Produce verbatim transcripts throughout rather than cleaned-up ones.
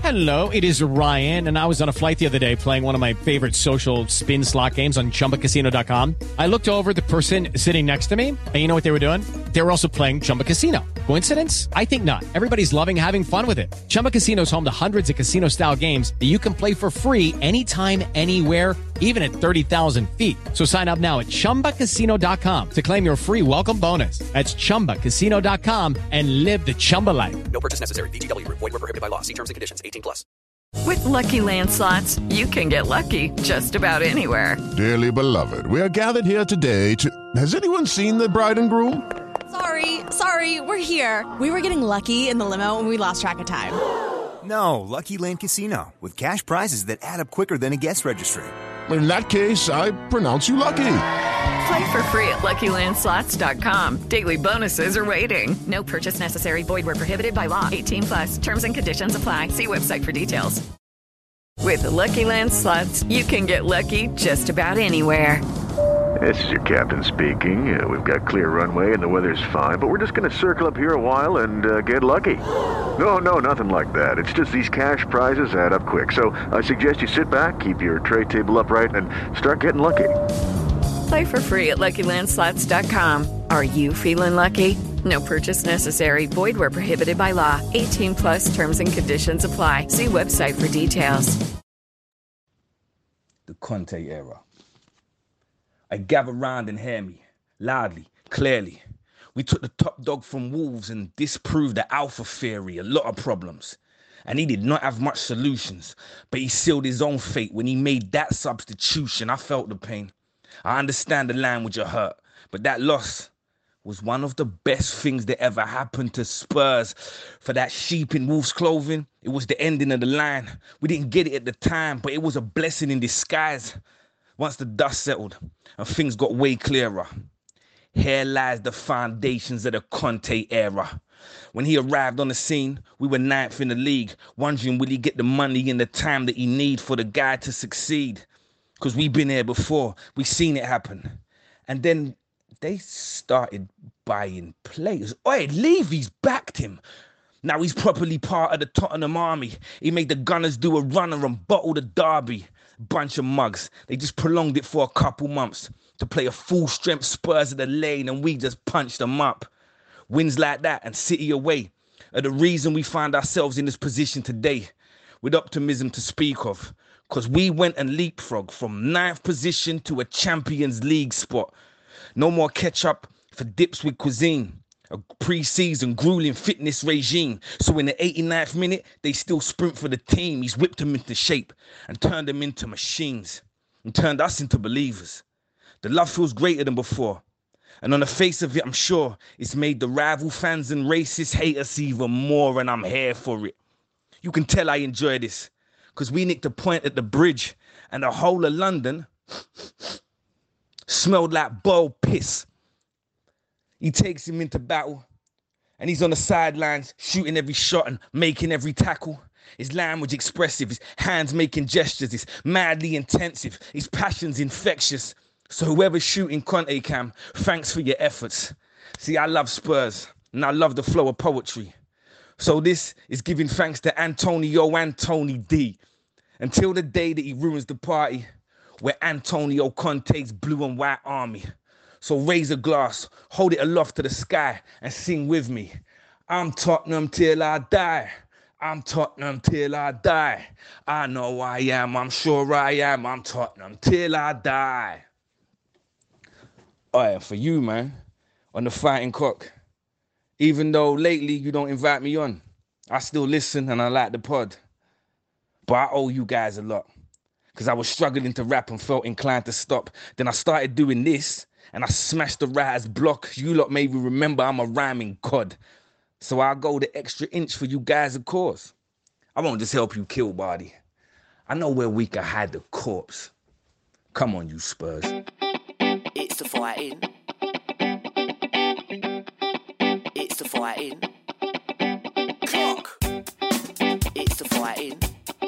Hello, it is Ryan, and I was on a flight the other day playing one of my favorite social spin slot games on Chumba Casino dot com. I looked over at the person sitting next to me, and you know what they were doing? They were also playing Chumba Casino. Coincidence? I think not. Everybody's loving having fun with it. Chumba Casino is home to hundreds of casino-style games that you can play for free anytime, anywhere, even at thirty thousand feet. So sign up now at Chumba Casino dot com to claim your free welcome bonus. That's Chumba Casino dot com and live the Chumba life. No purchase necessary. V G W. Void where prohibited by law. See terms and conditions. eighteen plus. With Lucky Land Slots, you can get lucky just about anywhere. Dearly beloved, we are gathered here today to... Has anyone seen the bride and groom? Sorry, sorry, we're here. We were getting lucky in the limo and we lost track of time. No, Lucky Land Casino, with cash prizes that add up quicker than a guest registry. In that case, I pronounce you lucky. Play for free at Lucky Land Slots dot com. Daily bonuses are waiting. No purchase necessary. Void where prohibited by law. eighteen plus. Terms and conditions apply. See website for details. With the Lucky Land Slots, you can get lucky just about anywhere. This is your captain speaking. Uh, we've got clear runway and the weather's fine, but we're just going to circle up here a while and uh, get lucky. No, no, nothing like that. It's just these cash prizes add up quick. So I suggest you sit back, keep your tray table upright, and start getting lucky. Play for free at Lucky Land Slots dot com. Are you feeling lucky? No purchase necessary. Void where prohibited by law. eighteen plus terms and conditions apply. See website for details. The Conte era. I gather round and hear me, loudly, clearly. We took the top dog from Wolves and disproved the alpha theory, a lot of problems. And he did not have much solutions, but he sealed his own fate when he made that substitution. I felt the pain. I understand the language of hurt, but that loss was one of the best things that ever happened to Spurs. For that sheep in Wolves' clothing, it was the ending of the line. We didn't get it at the time, but it was a blessing in disguise. Once the dust settled and things got way clearer, here lies the foundations of the Conte era. When he arrived on the scene, we were ninth in the league, wondering will he get the money and the time that he need for the guy to succeed. Because we've been here before, we've seen it happen. And then they started buying players. Oi, Levy's backed him. Now he's properly part of the Tottenham army. He made the Gunners do a runner and bottle the derby. Bunch of mugs. They just prolonged it for a couple months to play a full-strength Spurs of the lane, and we just punched them up. Wins like that and City away are the reason we find ourselves in this position today, with optimism to speak of, because we went and leapfrogged from ninth position to a Champions League spot. No more ketchup for dips with cuisine. A pre-season grueling fitness regime. So in the eighty-ninth minute, they still sprint for the team. He's whipped them into shape and turned them into machines and turned us into believers. The love feels greater than before. And on the face of it, I'm sure it's made the rival fans and racists hate us even more, and I'm here for it. You can tell I enjoy this because we nicked a point at the bridge and the whole of London smelled like boiled piss. He takes him into battle, and he's on the sidelines, shooting every shot and making every tackle. His language expressive, his hands making gestures, he's madly intensive, his passion's infectious. So whoever's shooting Conte Cam, thanks for your efforts. See, I love Spurs, and I love the flow of poetry. So this is giving thanks to Antonio Anthony D. Until the day that he ruins the party, we're Antonio Conte's blue and white army. So raise a glass, hold it aloft to the sky and sing with me. I'm Tottenham till I die. I'm Tottenham till I die. I know I am, I'm sure I am. I'm Tottenham till I die. Oh, yeah, for you, man, on the Fighting Cock. Even though lately you don't invite me on, I still listen and I like the pod. But I owe you guys a lot. Because I was struggling to rap and felt inclined to stop. Then I started doing this. And I smashed the writer's block. You lot maybe remember I'm a rhyming cod. So I'll go the extra inch for you guys, of course. I won't just help you kill body. I know where we can hide the corpse. Come on, you Spurs. It's the fighting. It's the fighting. Clock. It's the fighting.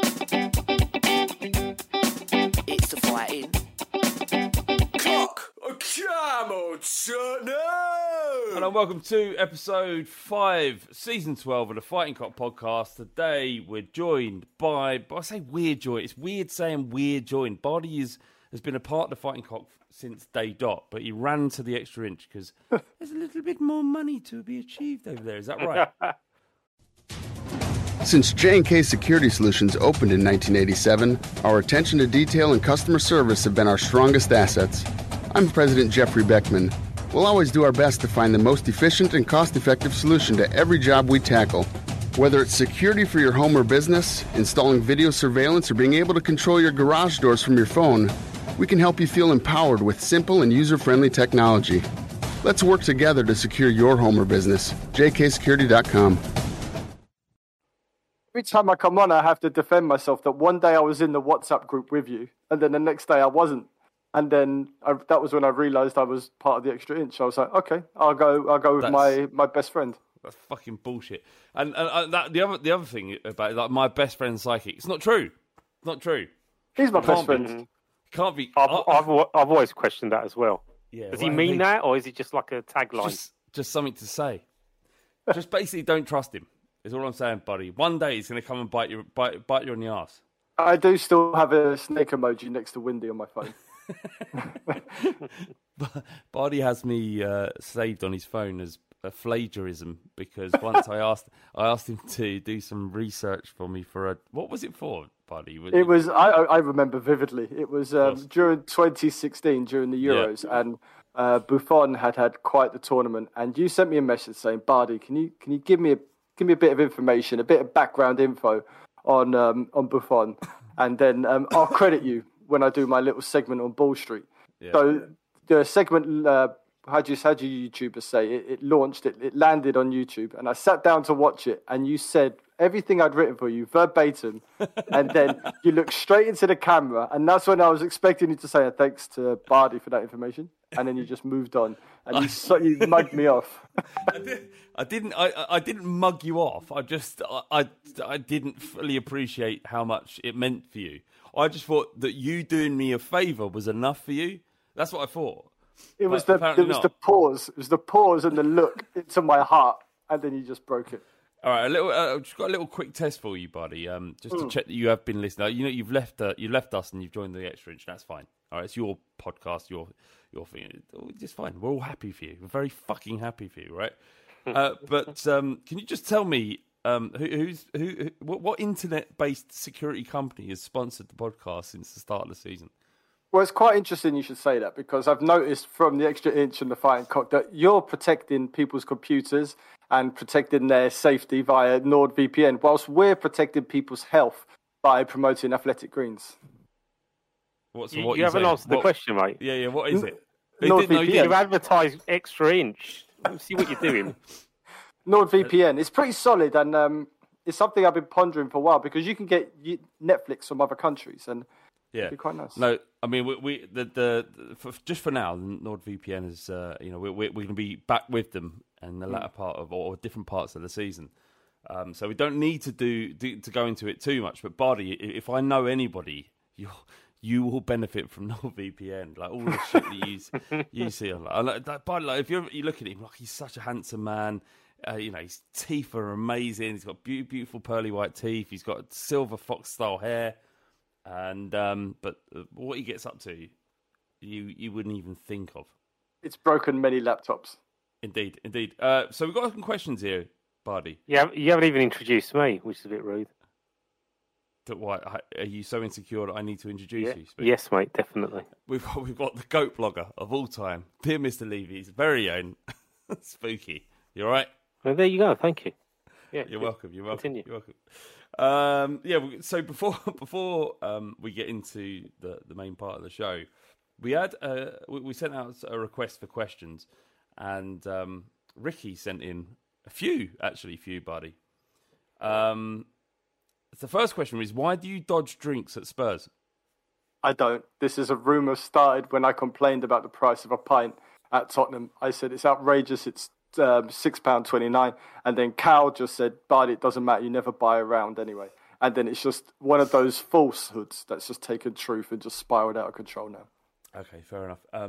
It's the fighting. Clock. Come on, Tottenham! Hello and welcome to episode five, season twelve of the Fighting Cock podcast. Today we're joined by, I say weird joined, it's weird saying weird joined. Bardi is, has been a part of the Fighting Cock since day dot, but he ran to the extra inch because there's a little bit more money to be achieved over there. Is that right? Since J and K Security Solutions opened in nineteen eighty-seven, our attention to detail and customer service have been our strongest assets. I'm President Jeffrey Beckman. We'll always do our best to find the most efficient and cost-effective solution to every job we tackle. Whether it's security for your home or business, installing video surveillance, or being able to control your garage doors from your phone, we can help you feel empowered with simple and user-friendly technology. Let's work together to secure your home or business. J K security dot com. Every time I come on, I have to defend myself that one day I was in the WhatsApp group with you, and then the next day I wasn't. And then I, that was when I realised I was part of the extra inch. I was like, okay, I'll go. I'll go with That's, my, my best friend. That's fucking bullshit. And, and, and that, the other the other thing about like my best friend psychic, it's not true. It's not true. He's my it best can't friend. Be, can't be. I've, I, I've I've always questioned that as well. Yeah, Does well, he mean he, that, or is it just like a tagline? Just, just something to say. Just basically, don't trust him. Is all I'm saying, buddy. One day he's going to come and bite you, bite, bite you on the ass. I do still have a snake emoji next to Windy on my phone. Bardi has me uh, saved on his phone as a plagiarism because once I asked I asked him to do some research for me for a what was it for, Bardi? It was I I remember vividly. It was um, during twenty sixteen during the Euros, yeah. and uh, Buffon had had quite the tournament. And you sent me a message saying, "Bardi, can you can you give me a give me a bit of information, a bit of background info on um, on Buffon, and then um, I'll credit you when I do my little segment on Ball Street." Yeah. So the segment, uh, how do you, how do you YouTubers say, it, it launched, it, it landed on YouTube, and I sat down to watch it, and you said everything I'd written for you, verbatim, and then you looked straight into the camera, and that's when I was expecting you to say, thanks to Bardi for that information, and then you just moved on, and you, so, you mugged me off. I, did, I didn't I, I didn't mug you off, I just, I, I, I didn't fully appreciate how much it meant for you. I just thought that you doing me a favour was enough for you. That's what I thought. It was but the it was not. the pause. It was the pause and the look into my heart, and then you just broke it. All right, a little. Uh, I've just got a little quick test for you, buddy. Um, just mm. to check that you have been listening. You know, you've left. Uh, you left us and you've joined the extra inch. That's fine. All right, it's your podcast. Your your thing. It's fine. We're all happy for you. We're very fucking happy for you, right? uh, but um, can you just tell me? Um, who, who's who, who? What, what internet-based security company has sponsored the podcast since the start of the season? Well, it's quite interesting you should say that because I've noticed from the extra inch and the Fighting Cock that you're protecting people's computers and protecting their safety via NordVPN, whilst we're protecting people's health by promoting Athletic Greens. What's you, what you you haven't saying? answered the what, question, mate. Yeah, yeah. What is it? NordVPN. You advertise extra inch. See what you're doing. NordVPN. It's pretty solid, and um, it's something I've been pondering for a while because you can get Netflix from other countries, and yeah, it'd be quite nice. No, I mean we, we the the for, just for now, NordVPN is uh, you know we, we're we're going to be back with them in the latter part of or different parts of the season, um, so we don't need to do, do to go into it too much. But Bardi, if I know anybody, you you will benefit from NordVPN. Like all the shit that you you see on like, like Bardi, like if you you look at him, like he's such a handsome man. Uh, you know, his teeth are amazing. He's got be- beautiful pearly white teeth. He's got silver fox style hair. And um, but what he gets up to, you you wouldn't even think of. It's broken many laptops. Indeed, indeed. Uh, so we've got some questions here, Bardi. Yeah, you haven't even introduced me, which is a bit rude. That why are you so insecure that I need to introduce yeah. you? Speak? Yes, mate, definitely. We've got, we've got the goat blogger of all time, dear Mister Levy's very own Spooky. You all right? Well, there you go. Thank you. Yeah, you're welcome. You're welcome. Continue. You're welcome. Um, yeah. So before before um, we get into the, the main part of the show, we had uh, we, we sent out a request for questions, and um, Ricky sent in a few actually for you, buddy. Um, the first question is, why do you dodge drinks at Spurs? I don't. This is a rumour started when I complained about the price of a pint at Tottenham. I said it's outrageous. It's Um, six pounds twenty-nine, and then Cal just said, but it doesn't matter, you never buy a round anyway. And then it's just one of those falsehoods that's just taken truth and just spiraled out of control now. Okay, fair enough. Um,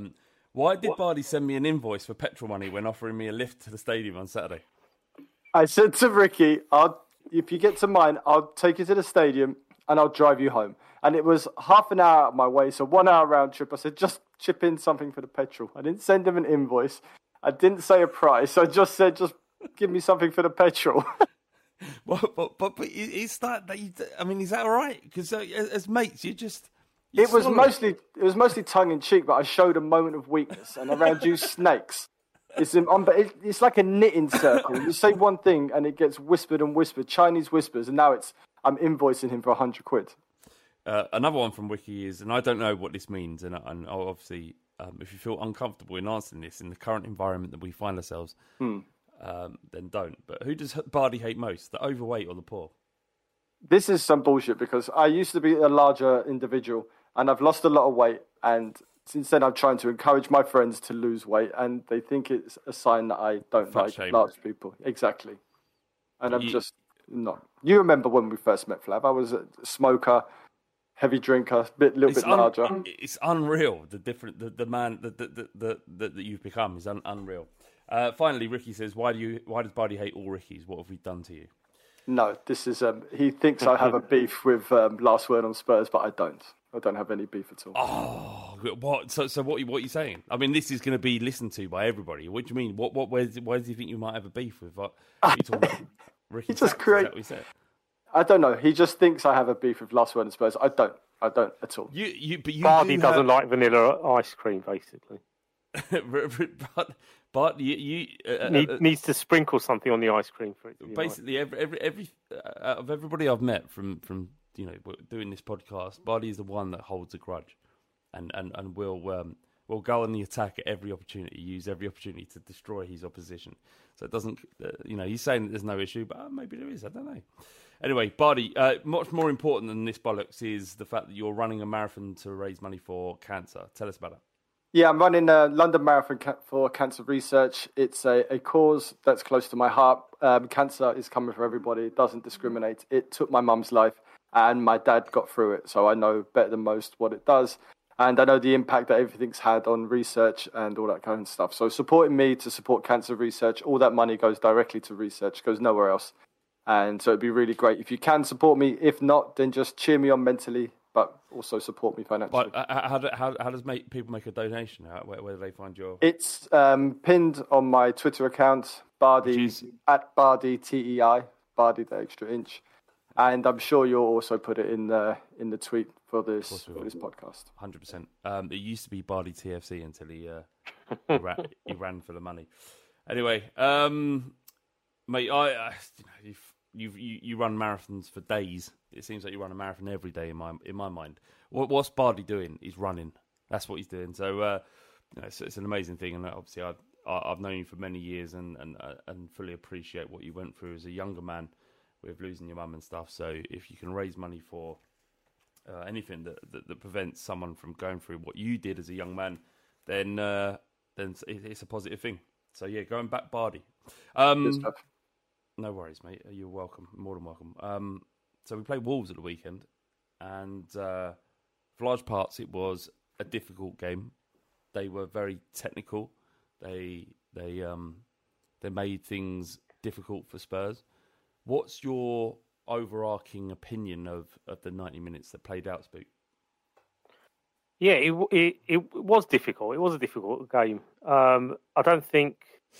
Why did Bardi send me an invoice for petrol money when offering me a lift to the stadium on Saturday? I said to Ricky, I'll, if you get to mine, I'll take you to the stadium and I'll drive you home. And it was half an hour out of my way, so one hour round trip. I said, just chip in something for the petrol. I didn't send him an invoice. I didn't say a price. I just said, just give me something for the petrol. Well, but, but, but is that, that you, I mean, is that all right? Because uh, as, as mates, you just... You it was mostly it. it was mostly tongue in cheek, but I showed a moment of weakness, and around you snakes. It's in, um, it, it's like a knitting circle. You say one thing, and it gets whispered and whispered, Chinese whispers, and now it's I'm invoicing him for a hundred quid. Uh, another one from Wiki is, and I don't know what this means, and, and obviously, um, if you feel uncomfortable in answering this in the current environment that we find ourselves, hmm. um, then don't. But who does Bardi hate most, the overweight or the poor? This is some bullshit because I used to be a larger individual, and I've lost a lot of weight, and since then I'm trying to encourage my friends to lose weight, and they think it's a sign that I don't Fat like shame. large people. Exactly. And But I'm you- just not. You remember when we first met, Flav? I was a smoker, heavy drinker, a bit, little It's, bit un- larger. it's unreal. The different, the, the man, the the, the, the, the that you've become is un- unreal. Uh, finally, Ricky says, "Why do you? Why does Bardi hate all Rickies? What have we done to you?" No, this is. Um, he thinks I have a beef with um, Last Word on Spurs, but I don't. I don't have any beef at all. Oh, what? So, so what? What are you saying? I mean, this is going to be listened to by everybody. What do you mean? What? What? Where, where do you think you might have a beef with? What, what are you talking about? Ricky He just Sacks, is create- that what he said? I don't know. He just thinks I have a beef with Last Word on Spurs. I don't. I don't at all. You, you, but you Bardi do doesn't have... like vanilla ice cream, basically. but, but you, you uh, Need, uh, needs to sprinkle something on the ice cream for it to be basically every every every uh, out of everybody I've met from from you know doing this podcast, Bardi is the one that holds a grudge, and and and will um, will go on the attack at every opportunity, use every opportunity to destroy his opposition. So it doesn't, uh, you know, he's saying that there's no issue, but uh, maybe there is. I don't know. Anyway, Bardi, uh, much more important than this bollocks is the fact that you're running a marathon to raise money for cancer. Tell us about it. Yeah, I'm running a London Marathon ca- for cancer research. It's a, a cause that's close to my heart. Um, cancer is coming for everybody. It doesn't discriminate. It took my mum's life, and my dad got through it, so I know better than most what it does. And I know the impact that everything's had on research and all that kind of stuff. So supporting me to support cancer research, all that money goes directly to research, goes nowhere else. And so it'd be really great if you can support me. If not, then just cheer me on mentally, but also support me financially. But uh, how, do, how, how does make, people make a donation? How, where, where do they find your... It's um, pinned on my Twitter account, Bardi, at Bardi T E I, Bardi the extra inch. And I'm sure you'll also put it in the, in the tweet for this, for this podcast. one hundred percent. Um, it used to be Bardi T F C until he, uh, he, ran, he ran for the money. Anyway, um, mate, I, I you know, you've, you've, you you run marathons for days. It seems like you run a marathon every day in my in my mind. What, what's Bardi doing? He's running. That's what he's doing. So uh, you know, it's, it's an amazing thing. And obviously, I, I, I've known you for many years and and uh, and fully appreciate what you went through as a younger man with losing your mum and stuff. So if you can raise money for uh, anything that, that that prevents someone from going through what you did as a young man, then uh, then it's, it's a positive thing. So yeah, going back Bardi. Um, no worries, mate. You're welcome. More than welcome. Um, so we played Wolves at the weekend, and uh, for large parts it was a difficult game. They were very technical. They they um, they made things difficult for Spurs. What's your overarching opinion of, of the ninety minutes that played out, Spook? Yeah, it, it it was difficult. It was a difficult game. Um, I don't think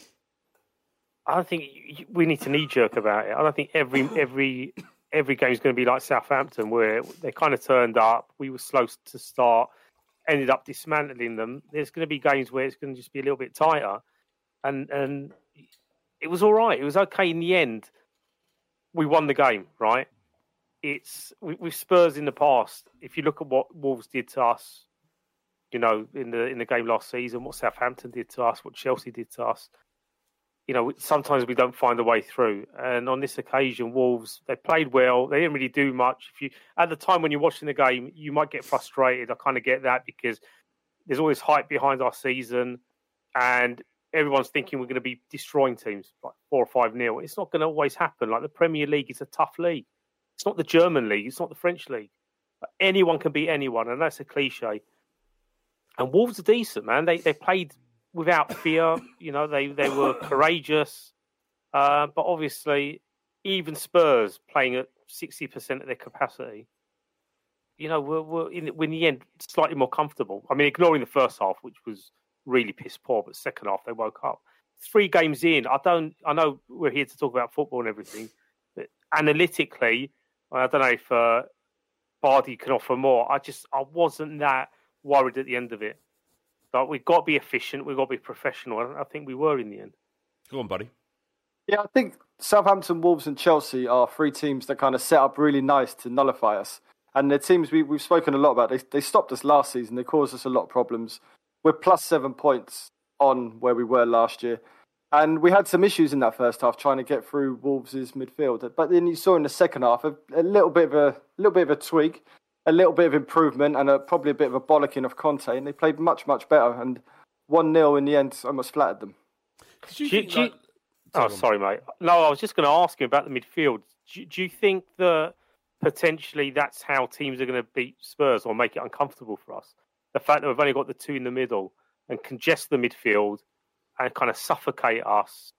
I don't think we need to knee jerk about it. I don't think every every every game is going to be like Southampton, where they kind of turned up. We were slow to start, ended up dismantling them. There's going to be games where it's going to just be a little bit tighter, and and it was all right. It was okay in the end. We won the game, right? It's with Spurs in the past. If you look at what Wolves did to us, you know, in the in the game last season, what Southampton did to us, what Chelsea did to us, you know, sometimes we don't find a way through. And on this occasion, Wolves, they played well. They didn't really do much. If you at the time when you're watching the game, you might get frustrated. I kind of get that because there's all this hype behind our season, and everyone's thinking we're going to be destroying teams like four or five nil. It's not going to always happen. Like the Premier League is a tough league. It's not the German league. It's not the French league. Anyone can beat anyone, and that's a cliche. And Wolves are decent, man. They they played without fear. You know, they, they were courageous. Uh, but obviously, even Spurs playing at sixty percent of their capacity, you know, were, were in, in the end slightly more comfortable. I mean, ignoring the first half, which was really piss poor, but second half they woke up. Three games in, I don't. I know we're here to talk about football and everything, but analytically, I don't know if uh, Bardi can offer more. I just I wasn't that worried at the end of it. But we've got to be efficient. We've got to be professional. And I think we were in the end. Go on, buddy. Yeah, I think Southampton, Wolves and Chelsea are three teams that kind of set up really nice to nullify us. And the teams we, we've spoken a lot about, they, they stopped us last season. They caused us a lot of problems. We're plus seven points on where we were last year. And we had some issues in that first half trying to get through Wolves' midfield. But then you saw in the second half a, a little bit of a little bit of a tweak, a little bit of improvement, and a, probably a bit of a bollocking of Conte. And they played much, much better. And one nil in the end almost flattered them. Do you, do you, oh, sorry, mate. No, I was just going to ask you about the midfield. Do, do you think that potentially that's how teams are going to beat Spurs or make it uncomfortable for us? The fact that we've only got the two in the middle and congest the midfield and kind of suffocate us,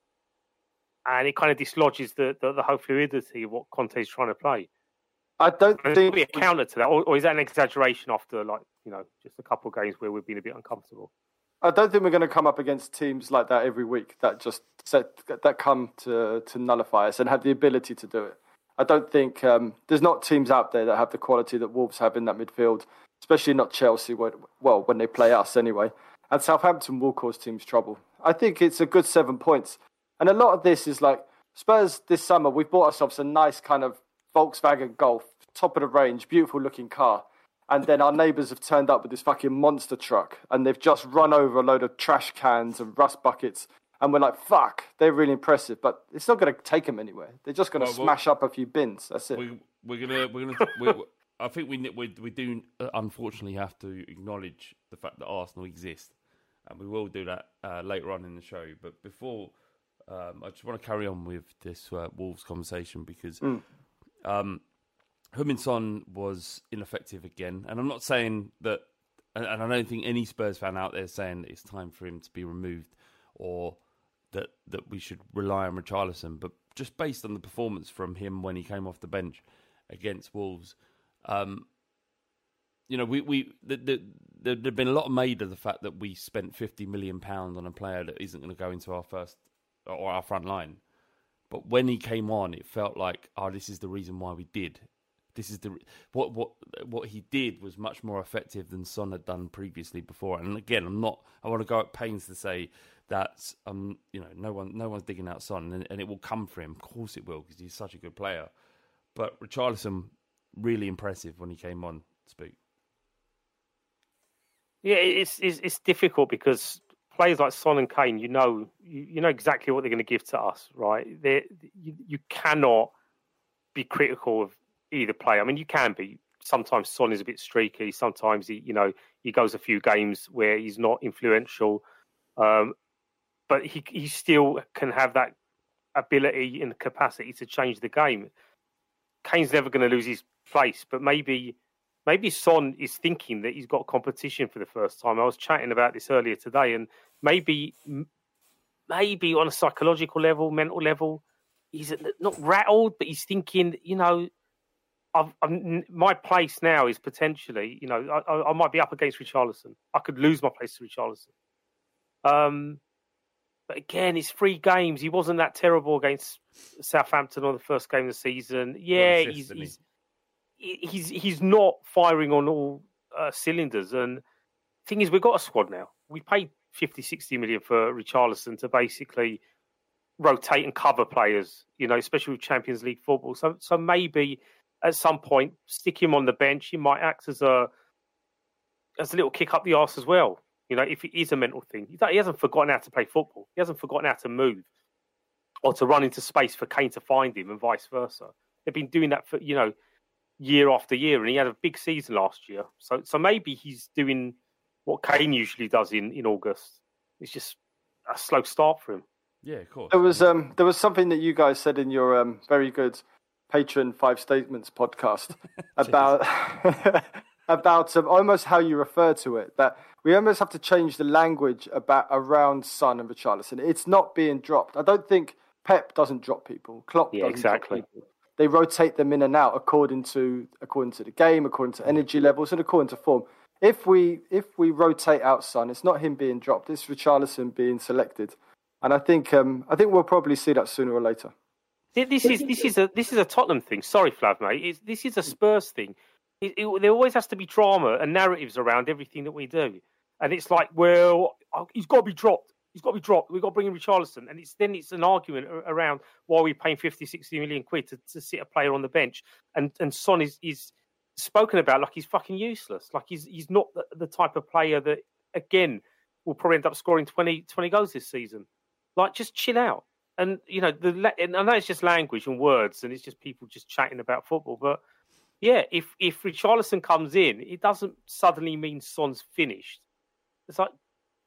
and it kind of dislodges the, the, the whole fluidity of what Conte's trying to play. I don't and think be a counter to that, or, or is that an exaggeration after, like, you know, just a couple of games where we've been a bit uncomfortable? I don't think we're going to come up against teams like that every week that just set, that come to, to nullify us and have the ability to do it. I don't think um, there's not teams out there that have the quality that Wolves have in that midfield, especially not Chelsea. When, well, when they play us anyway, and Southampton will cause teams trouble. I think it's a good seven points, and a lot of this is like Spurs this summer. We've bought ourselves a nice kind of Volkswagen Golf, top of the range, beautiful looking car. And then our neighbours have turned up with this fucking monster truck and they've just run over a load of trash cans and rust buckets. And we're like, fuck, they're really impressive. But it's not going to take them anywhere. They're just going to well, smash well, up a few bins. That's it. We, we're going to... We're gonna, we're, I think we, we, we do unfortunately have to acknowledge the fact that Arsenal exist. And we will do that uh, later on in the show. But before... Um, I just want to carry on with this uh, Wolves conversation because... Mm. Um, Heung-min Son was ineffective again, and I'm not saying that, and I don't think any Spurs fan out there is saying that it's time for him to be removed or that that we should rely on Richarlison, but just based on the performance from him when he came off the bench against Wolves, um, you know, we we the, the, the, there'd been a lot made of the fact that we spent fifty million pounds on a player that isn't going to go into our first or our front line, but when he came on, it felt like, oh, this is the reason why we did. This is the what what what he did was much more effective than Son had done previously before. And again, I'm not. I want to go at pains to say that um you know no one no one's digging out Son, and, and it will come for him. Of course, it will because he's such a good player. But Richarlison really impressive when he came on. Speak. Yeah, it's it's, it's difficult because players like Son and Kane, you know, you, you know exactly what they're going to give to us, right? They you, you cannot be critical of either player. I mean, you can be. Sometimes Son is a bit streaky. Sometimes he, you know, he goes a few games where he's not influential, um, but he he still can have that ability and capacity to change the game. Kane's never going to lose his place, but maybe maybe Son is thinking that he's got competition for the first time. I was chatting about this earlier today, and maybe maybe on a psychological level, mental level, he's not rattled, but he's thinking, you know, I've, I'm, my place now is potentially, you know, I, I might be up against Richarlison. I could lose my place to Richarlison. Um, but again, it's three games. He wasn't that terrible against Southampton on the first game of the season. Yeah, he's he's, he's he's not firing on all uh, cylinders. And the thing is, we've got a squad now. We paid fifty, sixty million for Richarlison to basically rotate and cover players, you know, especially with Champions League football. So, so maybe at some point, stick him on the bench. He might act as a as a little kick up the arse as well. You know, if it is a mental thing. He hasn't forgotten how to play football. He hasn't forgotten how to move or to run into space for Kane to find him and vice versa. They've been doing that for, you know, year after year, and he had a big season last year. So, so maybe he's doing what Kane usually does in, in August. It's just a slow start for him. Yeah, of course. There was um, there was something that you guys said in your um, very good Patreon Five Statements podcast about about um, almost how you refer to it, that we almost have to change the language about around Son and Richarlison. It's not being dropped. I don't think Pep doesn't drop people. Klopp yeah, doesn't exactly. drop people. They rotate them in and out according to according to the game, according to energy levels, and according to form. If we if we rotate out Son, it's not him being dropped. It's Richarlison being selected, and I think um, I think we'll probably see that sooner or later. This is this is a this is a Tottenham thing. Sorry, Flav, mate. It's, this is a Spurs thing. It, it, there always has to be drama and narratives around everything that we do, and it's like, well, he's got to be dropped. He's got to be dropped. We've got to bring in Richarlison. And it's then it's an argument around why we're paying fifty, sixty million quid to, to sit a player on the bench. And and Son is, is spoken about like he's fucking useless. Like he's he's not the, the type of player that, again, will probably end up scoring twenty, twenty goals this season. Like, just chill out. And, you know, the and I know it's just language and words and it's just people just chatting about football. But, yeah, if, if Richarlison comes in, it doesn't suddenly mean Son's finished. It's like,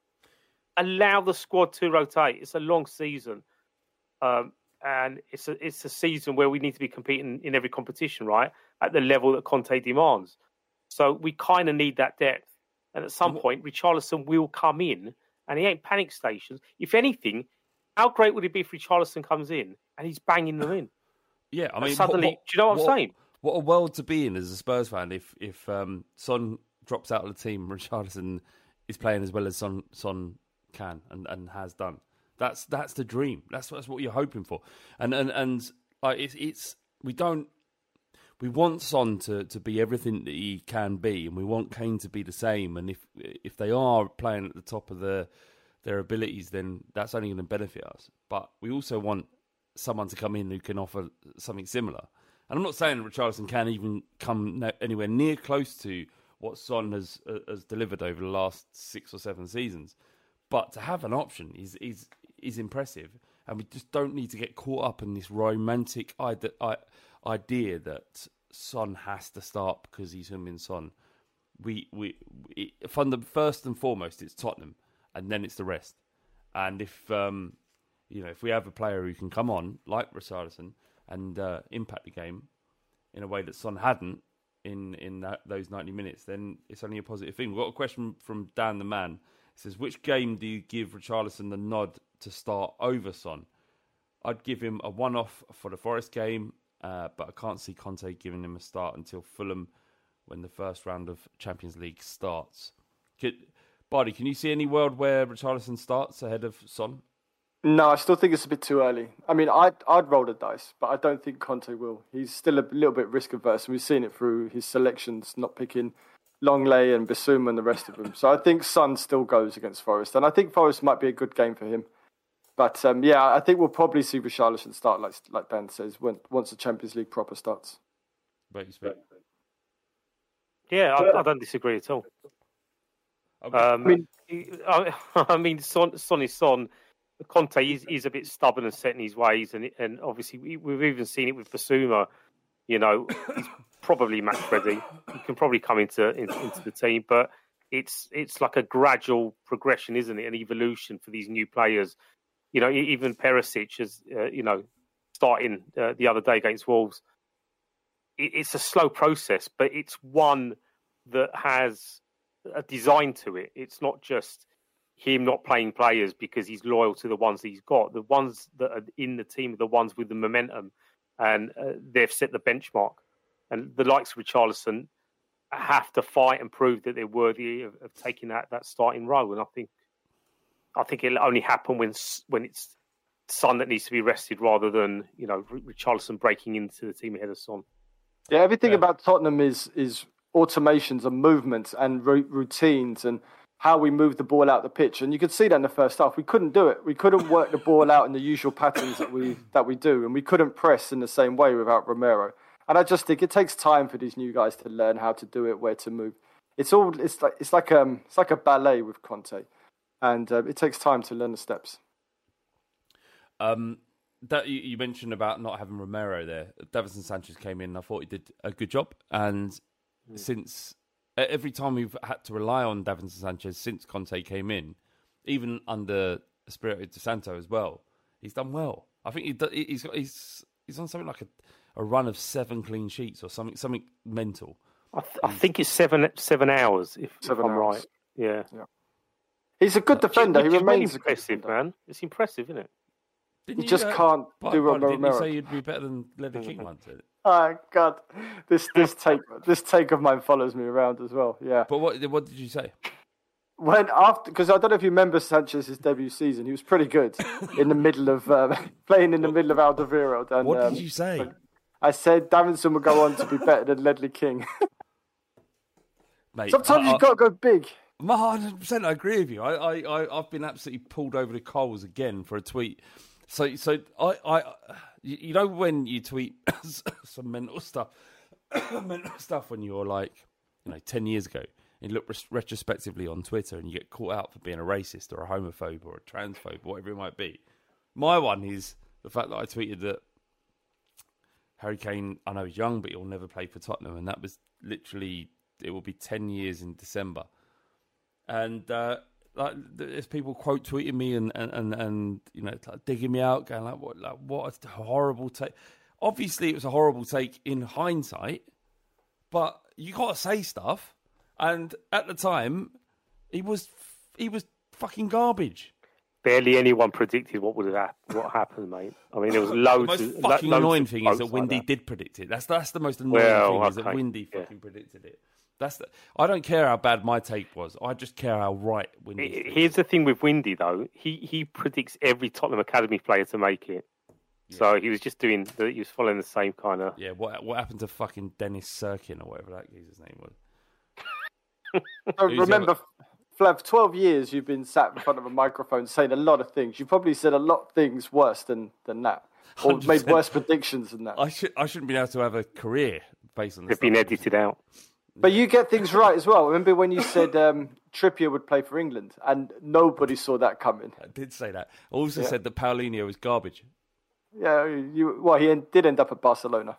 allow the squad to rotate. It's a long season, um, and it's a it's a season where we need to be competing in every competition, right, at the level that Conte demands. So we kind of need that depth. And at some point, Richarlison will come in, and he ain't panic stations. If anything, how great would it be if Richarlison comes in and he's banging them in? Yeah, I mean, and suddenly, what, what, do you know what, what I'm saying? What a world to be in as a Spurs fan if if um, Son drops out of the team, Richarlison is playing as well as Son Son. can and, and has done. That's that's the dream. That's that's what you're hoping for. And and and like it's it's we don't we want Son to, to be everything that he can be, and we want Kane to be the same. And if if they are playing at the top of their their abilities, then that's only going to benefit us. But we also want someone to come in who can offer something similar. And I'm not saying that Richarlison can even come anywhere near close to what Son has uh, has delivered over the last six or seven seasons. But to have an option is is is impressive, and we just don't need to get caught up in this romantic idea that Son has to start because he's Heung-min Son. We we it, from the first and foremost, it's Tottenham, and then it's the rest. And if um, you know, if we have a player who can come on like Richarlison and uh, impact the game in a way that Son hadn't in in that, those ninety minutes, then it's only a positive thing. We've got a question from Dan the Man. It says, which game do you give Richarlison the nod to start over Son? I'd give him a one-off for the Forest game, uh, but I can't see Conte giving him a start until Fulham when the first round of Champions League starts. Could, Bardi, can you see any world where Richarlison starts ahead of Son? No, I still think it's a bit too early. I mean, I'd, I'd roll the dice, but I don't think Conte will. He's still a little bit risk-averse, and we've seen it through his selections, not picking Longley and Bissouma and the rest of them. So I think Son still goes against Forest. And I think Forest might be a good game for him. But um, yeah, I think we'll probably see Richarlison start, like like Dan says, when, once the Champions League proper starts. Yeah, I, I don't disagree at all. Okay. Um, I mean, I, I mean Son, Son is Son. Conte is, is a bit stubborn and set in his ways. And, and obviously, we, we've even seen it with Bissouma. You know, he's probably match ready. He can probably come into, into into the team, but it's it's like a gradual progression, isn't it? An evolution for these new players. You know, even Perisic, as uh, you know, starting uh, the other day against Wolves. It, it's a slow process, but it's one that has a design to it. It's not just him not playing players because he's loyal to the ones that he's got. The ones that are in the team are the ones with the momentum. And uh, they've set the benchmark. And the likes of Richarlison have to fight and prove that they're worthy of, of taking that, that starting role. And I think I think it'll only happen when when it's Son that needs to be rested rather than, you know, Richarlison breaking into the team ahead of Son. Yeah, everything yeah. about Tottenham is is automations and movements and r- routines and how we move the ball out the pitch. And you could see that in the first half. We couldn't do it. We couldn't work the ball out in the usual patterns that we that we do. And we couldn't press in the same way without Romero. And I just think it takes time for these new guys to learn how to do it, where to move. It's all it's like it's like um it's like a ballet with Conte. And uh, it takes time to learn the steps. Um that you, you mentioned about not having Romero there. Davinson Sanchez came in and I thought he did a good job. And mm. since every time we've had to rely on Davinson Sanchez since Conte came in, even under Espirito de Santo as well, he's done well. I think he, he's got, he's he's on something like a, a run of seven clean sheets or something something mental. I, th- I think it's seven seven hours, if, Seven if I'm hours. right. Yeah. yeah. He's a good defender. He Which is really remains impressive, man. It's impressive, isn't it? Didn't You just uh, can't Bar- do what Barney, Didn't you Romero. say you'd be better than Ledley King once? Oh God, this this take this take of mine follows me around as well. Yeah. But what what did you say? When after, because I don't know if you remember Sanchez's debut season, he was pretty good in the middle of um, playing in the middle of Alderweireld. And What um, did you say? I said Davinson will go on to be better than Ledley King. Mate, Sometimes I- you've got to go big. one hundred percent, I agree with you. I, I, I, I've been absolutely pulled over the coals again for a tweet. So, so I, I, you you know, when you tweet some mental stuff, mental stuff when you're like, you know, ten years ago, and you look res- retrospectively on Twitter, and you get caught out for being a racist or a homophobe or a transphobe, whatever it might be. My one is the fact that I tweeted that Harry Kane, I know he's young, but he'll never play for Tottenham, and that was literally, it will be ten years in December. And uh, like, there's people quote tweeting me and, and, and, and you know, like digging me out, going like, "What, like, what a horrible take." Obviously, it was a horrible take in hindsight, but you got to say stuff. And at the time, he was he was fucking garbage. Barely anyone predicted what would have happened, what happened, mate. I mean, there was loads. The most of, fucking lo- annoying loads thing of is that quotes like Windy that. did predict it. That's that's the most annoying Well, thing is that okay, Windy yeah. fucking predicted it. That's the, I don't care how bad my take was. I just care how right Windy. H- Here's the thing with Windy, though. He he predicts every Tottenham Academy player to make it. So he was just doing. The, he was following the same kind of. Yeah. What what happened to fucking Dennis Sirkin or whatever that geezer's name was? So Who's remember, the Flav, twelve years you've been sat in front of a microphone saying a lot of things. You probably said a lot of things worse than, than that, or one hundred made percent. worse predictions than that. I should I shouldn't be able to have a career based on this. They've been edited out. But you get things right as well. Remember when you said um, Trippier would play for England, and nobody saw that coming. I did say that. I also Yeah. said that Paulinho was garbage, Yeah, you. Well, he en- did end up at Barcelona.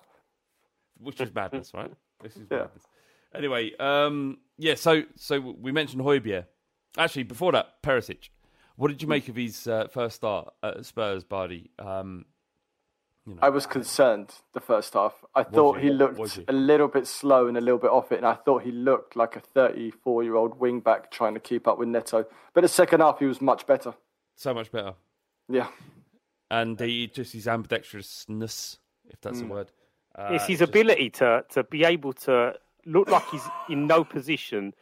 which is madness, right? This is Yeah. madness. Anyway, um, yeah. So so we mentioned Højbjerg. Actually, before that, Perisic. What did you make of his uh, first start at Spurs, Bardi? Um, you know, I was concerned the first half. I thought you? he looked Was you? a little bit slow and a little bit off it, and I thought he looked like a thirty-four-year-old wing-back trying to keep up with Neto. But the second half, he was much better. so much better. Yeah. And he just his ambidextrousness, if that's a word. Uh, it's his just- ability to to be able to look like he's in no position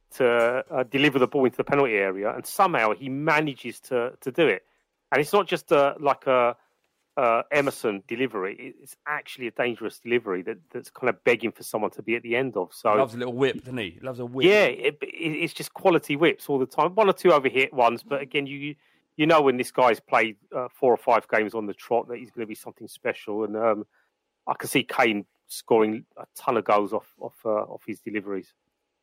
to uh, deliver the ball into the penalty area, and somehow he manages to, to do it. And it's not just a, like a uh, Emerson delivery; it's actually a dangerous delivery that, that's kind of begging for someone to be at the end of. So He loves a little whip, doesn't he? He loves a whip. yeah, it, it, it's just quality whips all the time. One or two overhit ones, but again, you you know when this guy's played uh, four or five games on the trot that he's going to be something special. And um, I can see Kane scoring a ton of goals off off uh, off his deliveries.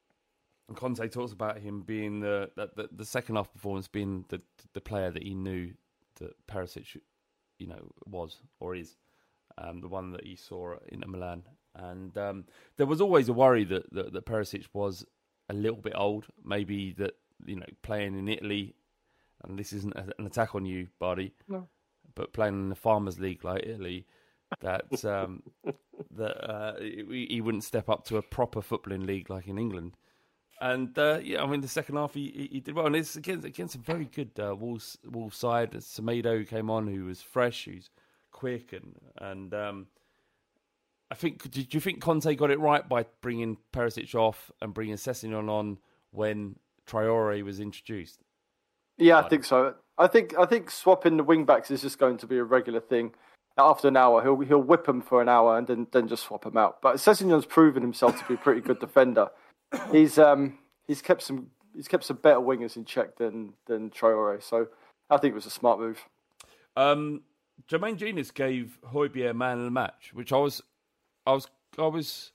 And Conte talks about him being the the, the, the second half performance being the the player that he knew that Perisic, you know, was or is, um, the one that he saw at Inter Milan. And um, there was always a worry that, that that Perisic was a little bit old. Maybe that, you know, playing in Italy, and this isn't an attack on you, Bardi, No. but playing in the Farmers League like Italy, that um, that uh, he, he wouldn't step up to a proper footballing league like in England. And uh, yeah, I mean, the second half he, he, he did well, and it's against against a very good uh, Wolves Wolves side. Semedo came on, who was fresh, who's quick, and and um, I think. Did you think Conte got it right by bringing Perisic off and bringing Sessegnon on when Traore was introduced? Yeah, I think so. I think I think swapping the wing backs is just going to be a regular thing. After an hour, he'll he'll whip them for an hour and then, then just swap them out. But Sessegnon's proven himself to be a pretty good defender. He's um he's kept some he's kept some better wingers in check than than Traore. So I think it was a smart move. Um, Jermaine Genius gave Højbjerg man of the match, which I was, I was, I was,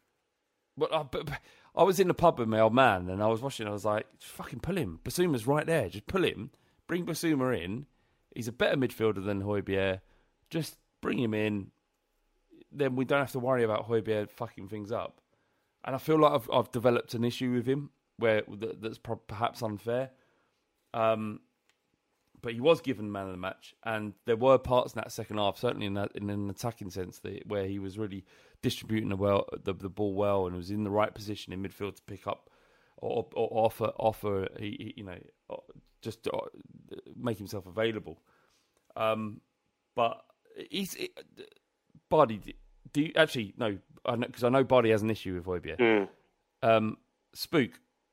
but I, but I was in the pub with my old man, and I was watching. I was like, just fucking pull him. Basuma's right there. Just pull him. Bring Basuma in. He's a better midfielder than Højbjerg. Just bring him in. Then we don't have to worry about Højbjerg fucking things up. And I feel like I've, I've developed an issue with him where that, that's pro- perhaps unfair. Um, but he was given man of the match, and there were parts in that second half, certainly in that in an attacking sense, that, where he was really distributing the well the, the ball well, and was in the right position in midfield to pick up or, or offer offer he, he, you know just to make himself available. Um, but he's it, Bardi. Do you, actually no? Because I know, I know Bardi has an issue with Højbjerg. Mm. Um, Spook,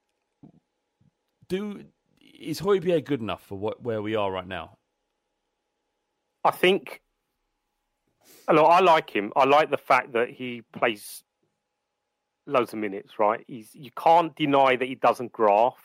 do is Højbjerg good enough for what where we are right now? I think. Look, I like him. I like the fact that he plays loads of minutes. Right? He's you can't deny that he doesn't graft.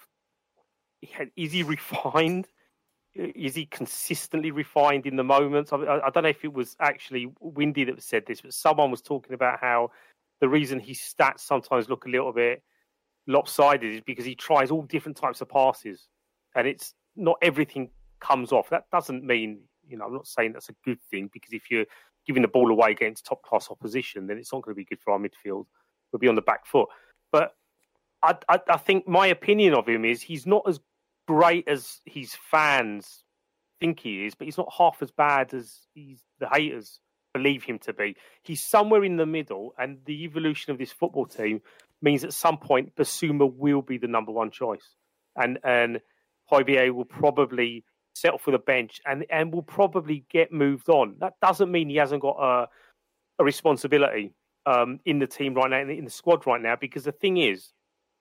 He had, is he refined? Is he consistently refined in the moments? I, I don't know if it was actually Windy that said this, but someone was talking about how the reason his stats sometimes look a little bit lopsided is because he tries all different types of passes, and it's not everything comes off. That doesn't mean, you know, I'm not saying that's a good thing, because if you're giving the ball away against top class opposition, then it's not going to be good for our midfield. We'll be on the back foot. But I, I, I think my opinion of him is he's not as great as his fans think he is, but he's not half as bad as he's, the haters believe him to be. He's somewhere in the middle, and the evolution of this football team means at some point Basuma will be the number one choice, and and Højbjerg will probably settle for the bench and and will probably get moved on. That doesn't mean he hasn't got a a responsibility um, in the team right now, in the, in the squad right now, because the thing is,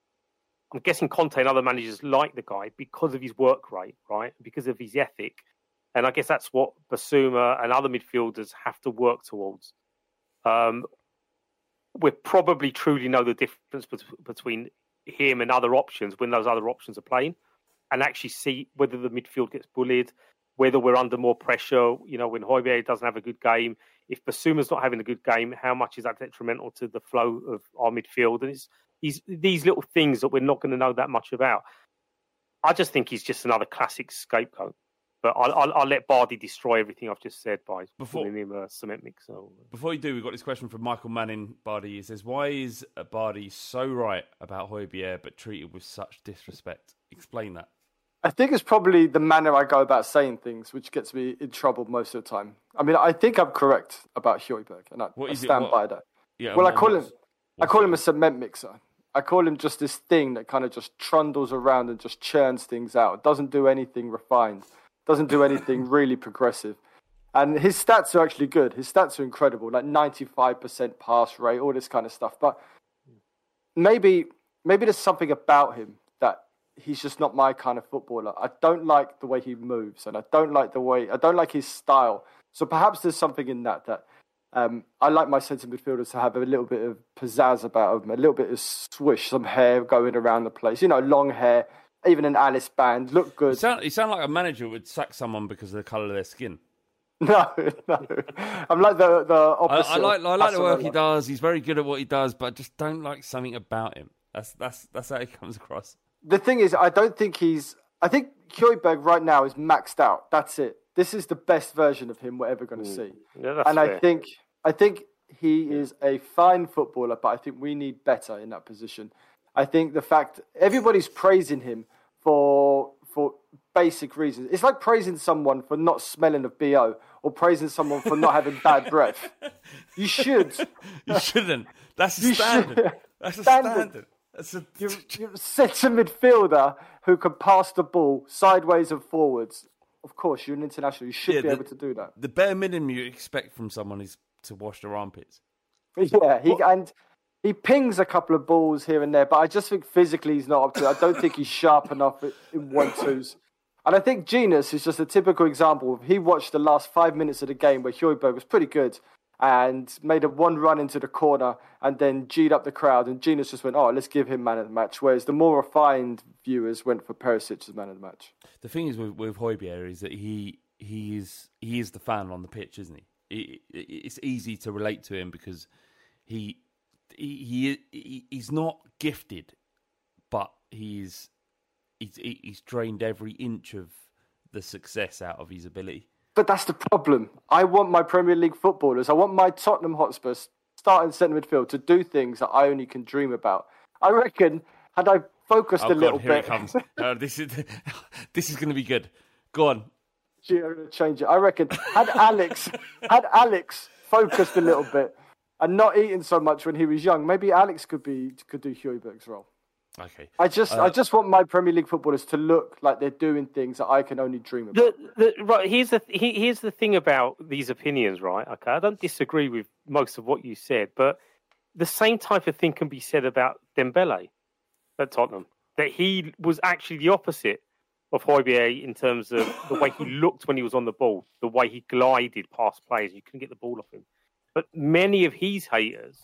I'm guessing Conte and other managers like the guy because of his work rate, right? Because of his ethic. And I guess that's what Basuma and other midfielders have to work towards. Um, we probably truly know the difference between him and other options when those other options are playing, and actually see whether the midfield gets bullied, whether we're under more pressure. You know, when Højbjerg doesn't have a good game, if Basuma's not having a good game, how much is that detrimental to the flow of our midfield? And it's these, these little things that we're not going to know that much about. I just think he's just another classic scapegoat. But I'll, I'll, I'll let Bardi destroy everything I've just said by Before, calling him a cement mixer. Before you do, we've got this question from Michael Manning, Bardi. He says, why is Bardi so right about Højbjerg but treated with such disrespect? Explain that. I think it's probably the manner I go about saying things which gets me in trouble most of the time. I mean, I think I'm correct about Højbjerg, and I, I stand what, by that. Yeah, well, what, I call him, what's, I call him a cement mixer. I call him just this thing that kind of just trundles around and just churns things out. Doesn't do anything refined. Doesn't do anything really progressive. And his stats are actually good. His stats are incredible, like ninety-five percent pass rate, all this kind of stuff. But maybe maybe there's something about him that he's just not my kind of footballer. I don't like the way he moves, and I don't like the way I don't like his style. So perhaps there's something in that that um, I like my centre midfielders to have a little bit of pizzazz about them, a little bit of swish, some hair going around the place. You know, long hair. Even an Alice band, look good. You sound, you sound like a manager who would sack someone because of the colour of their skin. No, no. I'm like the, the opposite. I, I like, I like the work he does. He's very good at what he does, but I just don't like something about him. That's that's that's how he comes across. The thing is, I don't think he's... I think Højbjerg right now is maxed out. That's it. This is the best version of him we're ever going to see. Yeah, that's and fair. I think I think he is a fine footballer, but I think we need better in that position. I think the fact everybody's praising him for for basic reasons. It's like praising someone for not smelling of B O or praising someone for not having bad breath. You should. You shouldn't. That's a You standard. should. That's a Standard. standard. That's a... You're, you're a centre midfielder who can pass the ball sideways and forwards. Of course, you're an international. You should Yeah, be the- able to do that. The bare minimum you expect from someone is to wash their armpits. Yeah, he and he pings a couple of balls here and there, but I just think physically he's not up to it. I don't think he's sharp enough in one-twos. And I think Genius is just a typical example of he watched the last five minutes of the game where Højbjerg was pretty good and made a one run into the corner and then G'd up the crowd, and Genius just went, oh, let's give him man of the match, whereas the more refined viewers went for Perisic as man of the match. The thing is with, with Højbjerg is that he he is he is the fan on the pitch, isn't he? It, it, it's easy to relate to him because he he, he he's not gifted, but he's he's he's drained every inch of the success out of his ability. But that's the problem. I want my Premier League footballers, I want my Tottenham Hotspurs starting centre midfield to do things that I only can dream about. I reckon, had I focused Oh a God, little here bit... it comes. uh, this is this is going to be good. Go on. Gee, I'm going to change it. I reckon had Alex had Alex focused a little bit and not eaten so much when he was young, maybe Alex could be could do Højbjerg's role. Okay. I just uh, I just want my Premier League footballers to look like they're doing things that I can only dream about. The, the, right, here's the he, here's the thing about these opinions, right? Okay, I don't disagree with most of what you said, but the same type of thing can be said about Dembele at Tottenham. That he was actually the opposite of Højbjerg in terms of the way he looked when he was on the ball, the way he glided past players. You couldn't get the ball off him. But many of his haters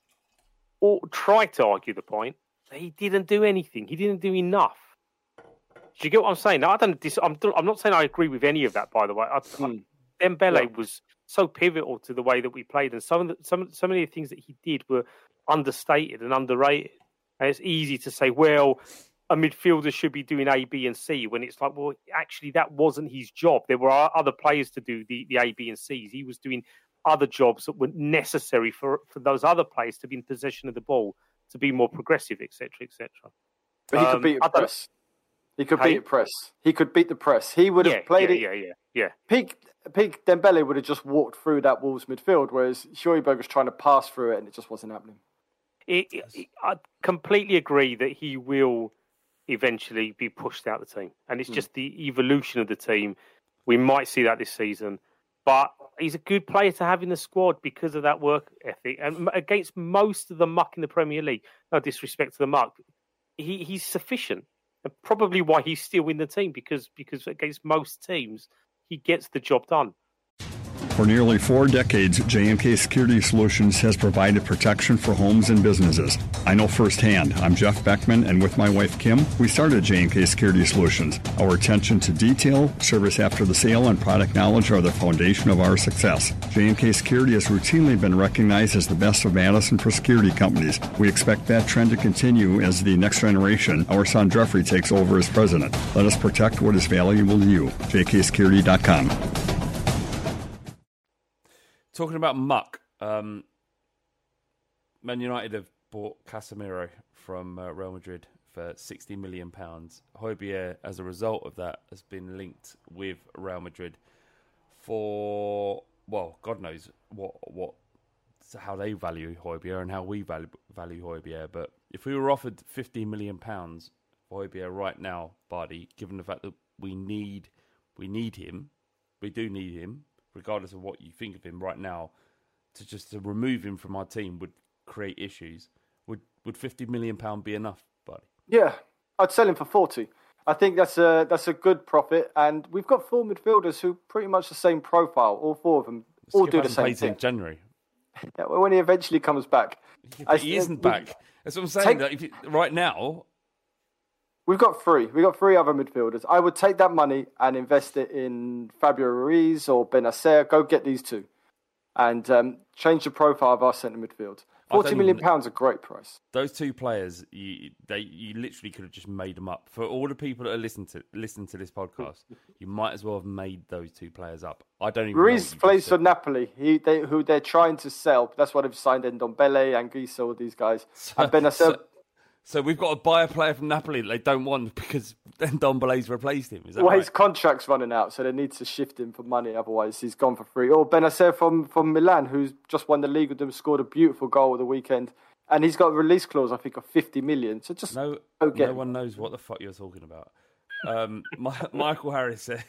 all tried to argue the point. He didn't do anything. He didn't do enough. Do you get what I'm saying? Now, I don't. Dis- I'm, I'm not saying I agree with any of that. By the way, I, mm. Dembele yeah. was so pivotal to the way that we played, and some of the, some so many of the things that he did were understated and underrated. And it's easy to say, well, a midfielder should be doing A, B, and C. When it's like, well, actually, that wasn't his job. There were other players to do the, the A, B, and C's. He was doing other jobs that were necessary for for those other players to be in possession of the ball, to be more progressive, et cetera, et cetera. But he um, could beat a press. He could hey? beat a press. He could beat the press. He would have yeah, played yeah, it. Yeah, yeah, yeah. Peak, peak Dembele would have just walked through that Wolves midfield, whereas Højbjerg was trying to pass through it, and it just wasn't happening. It, it, I completely agree that he will eventually be pushed out of the team, and it's mm. just the evolution of the team. We might see that this season, but he's a good player to have in the squad because of that work ethic. And against most of the muck in the Premier League, no disrespect to the muck, he, he's sufficient. And probably why he's still in the team, because because against most teams, he gets the job done. For nearly four decades, J M K Security Solutions has provided protection for homes and businesses. I know firsthand. I'm Jeff Beckman, and with my wife Kim, we started J M K Security Solutions. Our attention to detail, service after the sale, and product knowledge are the foundation of our success. J M K Security has routinely been recognized as the best of Madison for security companies. We expect that trend to continue as the next generation, our son Jeffrey, takes over as president. Let us protect what is valuable to you. J K security dot com. Talking about muck, um, Man United have bought Casemiro from uh, Real Madrid for sixty million pounds. Højbjerg, as a result of that, has been linked with Real Madrid for, well, God knows what what how they value Højbjerg and how we value, value Højbjerg. But if we were offered fifteen million pounds for Højbjerg right now, Bardi, given the fact that we need we need him, we do need him, regardless of what you think of him right now, to just to remove him from our team would create issues. Would would fifty million pounds be enough, buddy? Yeah, I'd sell him for forty. I think that's a that's a good profit, and we've got four midfielders who pretty much the same profile. All four of them all do the same thing. In January. Yeah, well, when he eventually comes back, yeah, I, he isn't we, back. That's what I'm saying. Take, that if you, right now, we've got three. We've got three other midfielders. I would take that money and invest it in Fabio Ruiz or Benacer. Go get these two, and um, change the profile of our centre midfield. Forty million even, pounds, a great price. Those two players, you, they you literally could have just made them up. For all the people that are listening to listen to this podcast, you might as well have made those two players up. I don't even. Ruiz plays for Napoli. He, they, who they're trying to sell. That's why they've signed Ndombele, Anguissa, all these guys. So, and Benacer. So, so we've got to buy a player from Napoli that they don't want because Ndombele's replaced him. Is that well, right? His contract's running out, so they need to shift him for money. Otherwise, he's gone for free. Or Benacer from, from Milan, who's just won the league with them, scored a beautiful goal at the weekend. And he's got a release clause, I think, of fifty million. So just no, go get no him. one knows what the fuck you're talking about. Um, My, Michael Harris says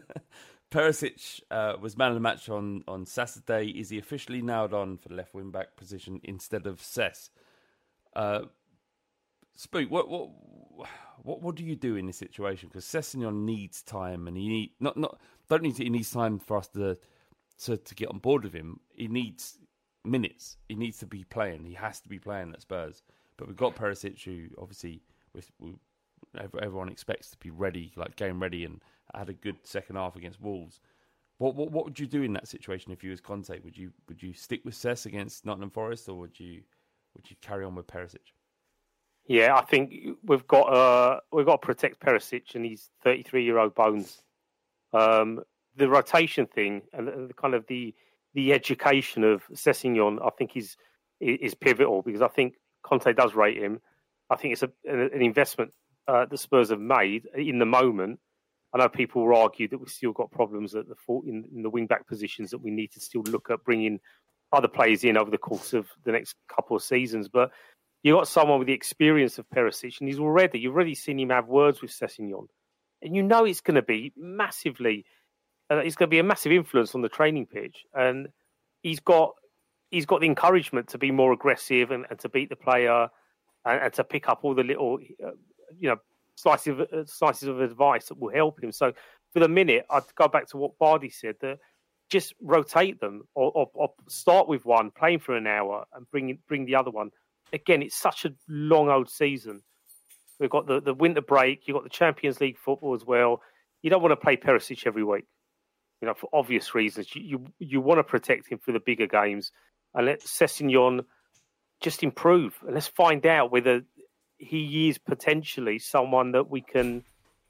Perisic uh, was man of the match on, on Saturday. Is he officially nailed on for the left wing back position instead of Cess? Uh, Spook, what what what what do you do in this situation? Because Sessegnon needs time, and he need not not don't need to, he needs time for us to to to get on board with him. He needs minutes. He needs to be playing. He has to be playing at Spurs. But we've got Perisic, who obviously with, with everyone expects to be ready, like game ready, and had a good second half against Wolves. What what what would you do in that situation if you was Conte? Would you would you stick with Cess against Nottingham Forest, or would you would you carry on with Perisic? Yeah, I think we've got uh, we've got to protect Perisic and his thirty-three-year-old bones. Um, the rotation thing and the, the kind of the the education of Sessegnon, I think, is is pivotal because I think Conte does rate him. I think it's a, an investment uh, the Spurs have made in the moment I know people will argue that we've still got problems at the in, in the wing-back positions that we need to still look at bringing other players in over the course of the next couple of seasons. But you got someone with the experience of Perisic, and he's already you've already seen him have words with Sessegnon, and you know it's going to be massively, uh, it's going to be a massive influence on the training pitch, and he's got he's got the encouragement to be more aggressive and, and to beat the player and, and to pick up all the little, uh, you know. Slices of, uh, slices of advice that will help him. So for the minute, I'd go back to what Bardi said, that just rotate them or, or, or start with one, playing for an hour and bring bring the other one. Again, it's such a long old season. We've got the, the winter break, you've got the Champions League football as well. You don't want to play Perisic every week, you know, for obvious reasons. You you, you want to protect him for the bigger games and let Sessegnon just improve. And let's find out whether he is potentially someone that we can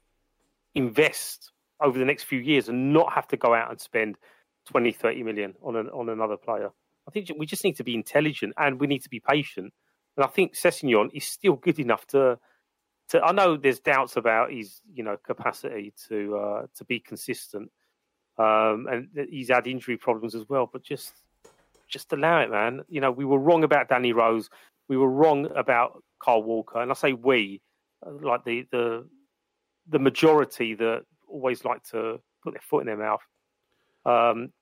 invest over the next few years and not have to go out and spend twenty, thirty million on an, on another player. I think we just need to be intelligent and we need to be patient. And I think Sessegnon is still good enough to, to I know there's doubts about his, you know, capacity to, uh, to be consistent. Um, and he's had injury problems as well, but just, just allow it, man. You know, we were wrong about Danny Rose. We were wrong about Kyle Walker, and I say we, like the the the majority that always like to put their foot in their mouth, um,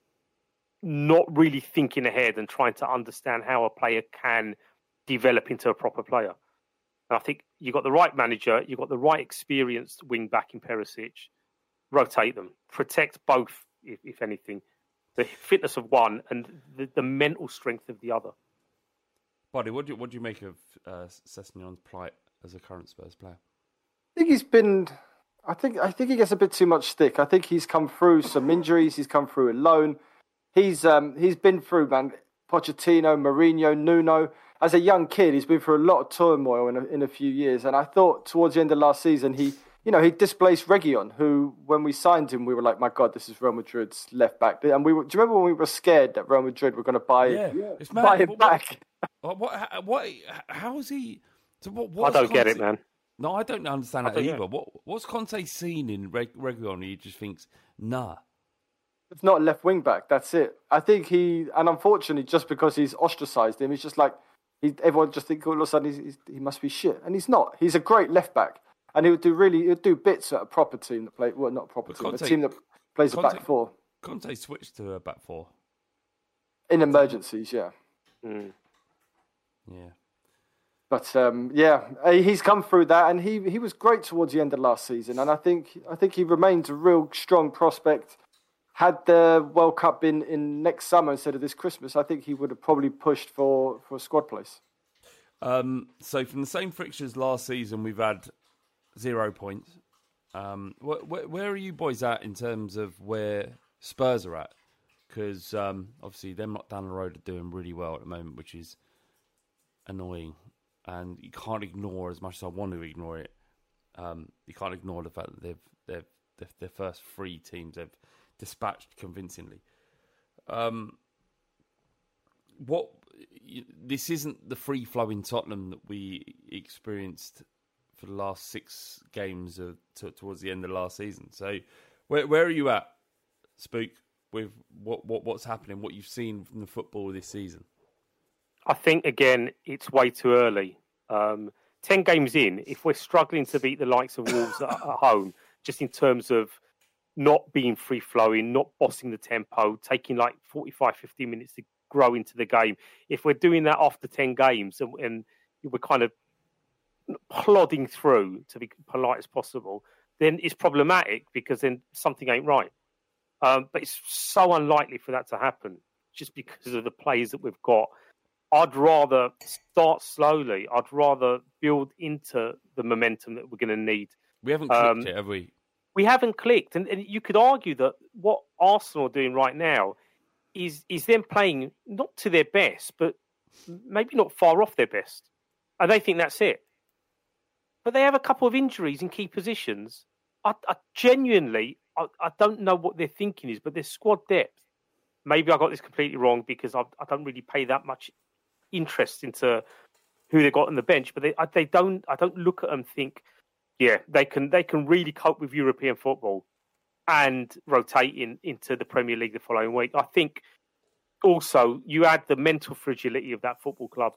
not really thinking ahead and trying to understand how a player can develop into a proper player. And I think you got the right manager, you got the right experienced wing back in Perisic. Rotate them, protect both, if, if anything, the fitness of one and the, the mental strength of the other. Buddy, what do you, what do you make of uh, Sessegnon's plight as a current Spurs player? I think he's been. I think I think he gets a bit too much stick. I think he's come through some injuries. He's come through alone. He's um he's been through, man. Pochettino, Mourinho, Nuno. As a young kid, he's been through a lot of turmoil in a, in a few years. And I thought towards the end of last season, he you know he displaced Reguilon, who when we signed him, we were like, my God, this is Real Madrid's left back. And we were, do you remember when we were scared that Real Madrid were going to buy yeah. It's buy him what, back? What, what, what, how is he? So what, what's I don't Conte, get it, man. No, I don't understand I that don't either. know. What, what's Conte seen in Reg, Reguilon? He just thinks, nah. It's not left wing back. That's it. I think he, and unfortunately, just because he's ostracised him, he's just like he, everyone just think all of a sudden he's, he's, he must be shit, and he's not. He's a great left back, and he would do really, he would do bits at a proper team that play. Well, not a proper team, Conte, a team that plays Conte, a back four. Conte switched to a back four in emergencies, yeah. Mm. Yeah. But um, yeah, he's come through that, and he, he was great towards the end of last season, and I think I think he remains a real strong prospect. Had the World Cup been in next summer instead of this Christmas, I think he would have probably pushed for, for a squad place. Um, so from the same fixtures last season, we've had zero points. Um, wh- wh- where are you boys at in terms of where Spurs are at? Because um, obviously they're not down the road are doing really well at the moment, which is annoying. And you can't ignore, as much as I want to ignore it, um, you can't ignore the fact that they've they've, they've their first three teams they've dispatched convincingly. Um, what this isn't the free flowing Tottenham that we experienced for the last six games of, t- towards the end of last season. So, where where are you at, Spook, with what, what what's happening, what you've seen from the football this season? I think, again, it's way too early. Um, ten games in, if we're struggling to beat the likes of Wolves at, at home, just in terms of not being free-flowing, not bossing the tempo, taking like forty-five, fifty minutes to grow into the game, if we're doing that after ten games and, and we're kind of plodding through, to be polite as possible, then it's problematic because then something ain't right. Um, but it's so unlikely for that to happen just because of the players that we've got. I'd rather start slowly. I'd rather build into the momentum that we're going to need. We haven't clicked um, yet, have we? We haven't clicked. And, and you could argue that what Arsenal are doing right now is is them playing not to their best, but maybe not far off their best. And they think that's it. But they have a couple of injuries in key positions. I, I genuinely, I, I don't know what their thinking is, but their squad depth. Maybe I got this completely wrong because I, I don't really pay that much interest into who they got on the bench, but they they don't. I don't look at them and think, Yeah, they can they can really cope with European football and rotating into the Premier League the following week. I think also you add the mental fragility of that football club.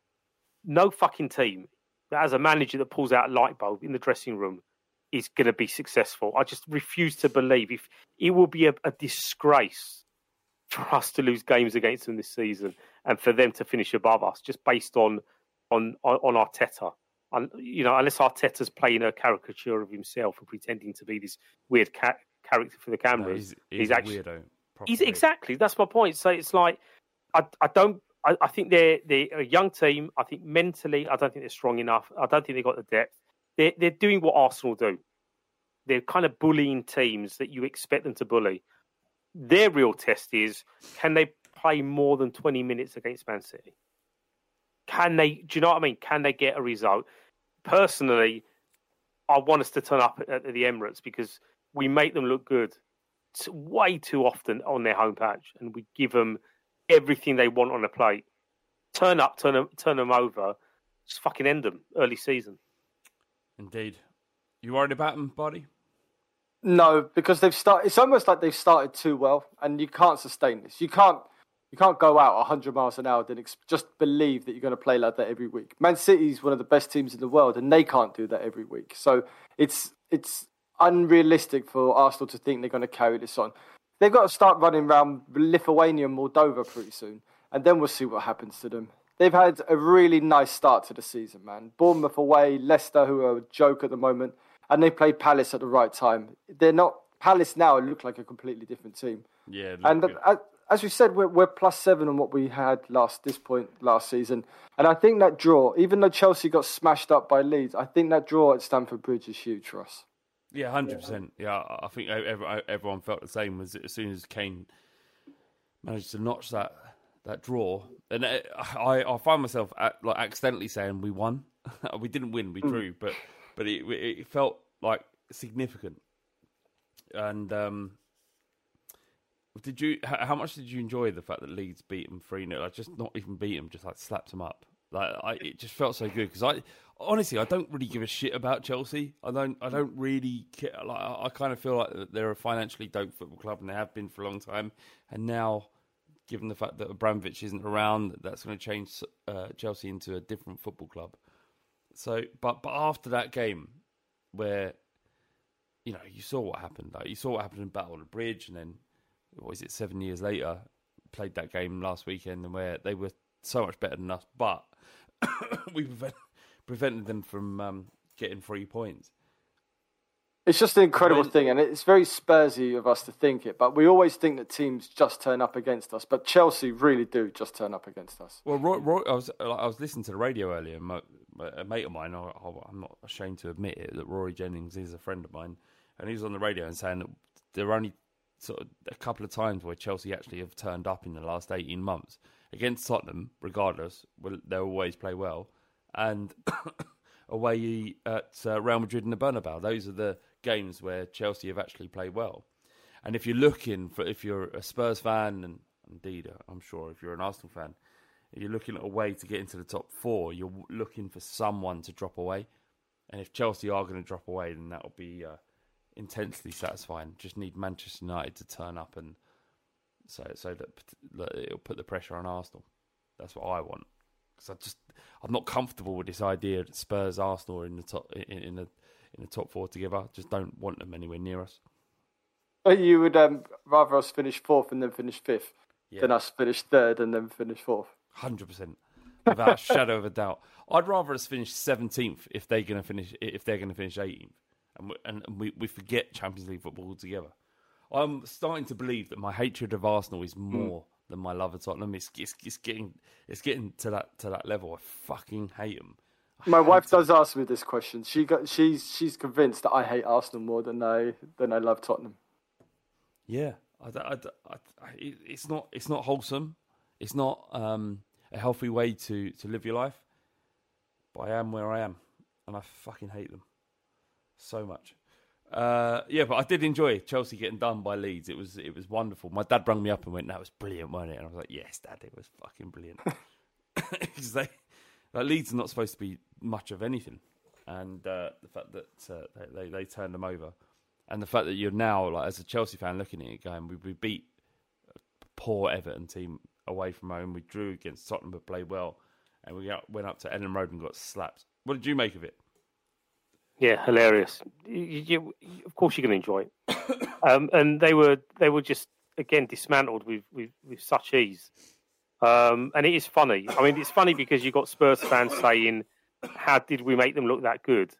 No fucking team that has a manager that pulls out a light bulb in the dressing room is going to be successful. I just refuse to believe if it will be a, a disgrace for us to lose games against them this season and for them to finish above us just based on on on, on Arteta. And, you know, unless Arteta's playing a caricature of himself and pretending to be this weird ca- character for the cameras, No, he's, he's, he's a actually weirdo. he's exactly that's my point. So it's like I I don't I, I think they're they're a young team. I think mentally I don't think they're strong enough. I don't think they've got the depth. They're they're doing what Arsenal do. They're kind of bullying teams that you expect them to bully. Their real test is, can they play more than twenty minutes against Man City? Can they, do you know what I mean? Can they get a result? Personally, I want us to turn up at the Emirates because we make them look good way too often on their home patch and we give them everything they want on a plate. Turn up, turn them, turn them over, just fucking end them early season. Indeed. You worried about them, Buddy? No, because they've started. It's almost like they've started too well, and you can't sustain this. You can't. You can't go out one hundred miles an hour and ex- just believe that you're going to play like that every week. Man City is one of the best teams in the world, and they can't do that every week. So it's it's unrealistic for Arsenal to think they're going to carry this on. They've got to start running around Lithuania and Moldova pretty soon, and then we'll see what happens to them. They've had a really nice start to the season, man. Bournemouth away, Leicester, who are a joke at the moment, and they played Palace at the right time. They're not Palace now look like a completely different team. Yeah, and uh, as we said, we're, we're plus seven on what we had last this point last season, and I think that draw, even though Chelsea got smashed up by Leeds, I think that draw at Stamford Bridge is huge for us. Yeah, hundred percent. Yeah, I think everyone felt the same. Was as soon as Kane managed to notch that that draw, and I I find myself at, like accidentally saying we won. We didn't win, we drew, but but it it felt like significant. And um, did you? How much did you enjoy the fact that Leeds beat them three nil? Like just not even beat them, just like slapped them up. Like I, it just felt so good because I honestly I don't really give a shit about Chelsea. I don't I don't really care. Like I, I kind of feel like they're a financially dope football club and they have been for a long time. And now, given the fact that Abramovich isn't around, that's going to change uh, Chelsea into a different football club. So, but but after that game, where you know you saw what happened, like you saw what happened in Battle of the Bridge, and then what is it? Seven years later, played that game last weekend, and where they were so much better than us, but we prevent, prevented them from um, getting three points. It's just an incredible thing, and it's very Spursy of us to think it, but we always think that teams just turn up against us, but Chelsea really do just turn up against us. Well, Roy, Roy, I was I was listening to the radio earlier, and my, a mate of mine, I, I'm not ashamed to admit it, that Rory Jennings is a friend of mine, and he was on the radio and saying that there are only sort of a couple of times where Chelsea actually have turned up in the last eighteen months. Against Tottenham, regardless, they'll always play well, and away at uh, Real Madrid and the Bernabeu. Those are the games where Chelsea have actually played well. And if you're looking for, if you're a Spurs fan, and indeed, I'm sure if you're an Arsenal fan, if you're looking at a way to get into the top four, you're looking for someone to drop away. And if Chelsea are going to drop away, then that will be uh, intensely satisfying. Just need Manchester United to turn up, and so so that, that it'll put the pressure on Arsenal. That's what I want. Because I just, I'm not comfortable with this idea that Spurs, Arsenal are in the top in, in the in the top four together. Just don't want them anywhere near us. But you would um, rather us finish fourth and then finish fifth yeah. than us finish third and then finish fourth. Hundred percent, without a shadow of a doubt. I'd rather us finish seventeenth if they're going to finish if they're going to finish eighteenth, and we, and we we forget Champions League football altogether. I'm starting to believe that my hatred of Arsenal is more mm. than my love of Tottenham. It's, it's, it's getting it's getting to that to that level. I fucking hate them. I my hate wife them. does ask me this question. She got she's she's convinced that I hate Arsenal more than I than I love Tottenham. Yeah, I, I, I, I, it's not it's not wholesome. It's not um, a healthy way to, to live your life. But I am where I am, and I fucking hate them so much. Uh, yeah, but I did enjoy Chelsea getting done by Leeds. It was it was wonderful. My dad rang me up and went, "That was brilliant, wasn't it?" And I was like, "Yes, Dad, it was fucking brilliant." Because they, like, Leeds are not supposed to be much of anything. and uh, the fact that uh, they, they they turned them over, and the fact that you're now, like as a Chelsea fan, looking at it going, we, we beat a poor Everton team away from home, we drew against Tottenham but played well, and we got, went up to Ellen Road and got slapped. What did you make of it? Yeah, hilarious. You, you, of course, you're going to enjoy it. um, and they were they were just again dismantled with with, with such ease. Um, and it is funny. I mean, it's funny because you've got Spurs fans saying, how did we make them look that good?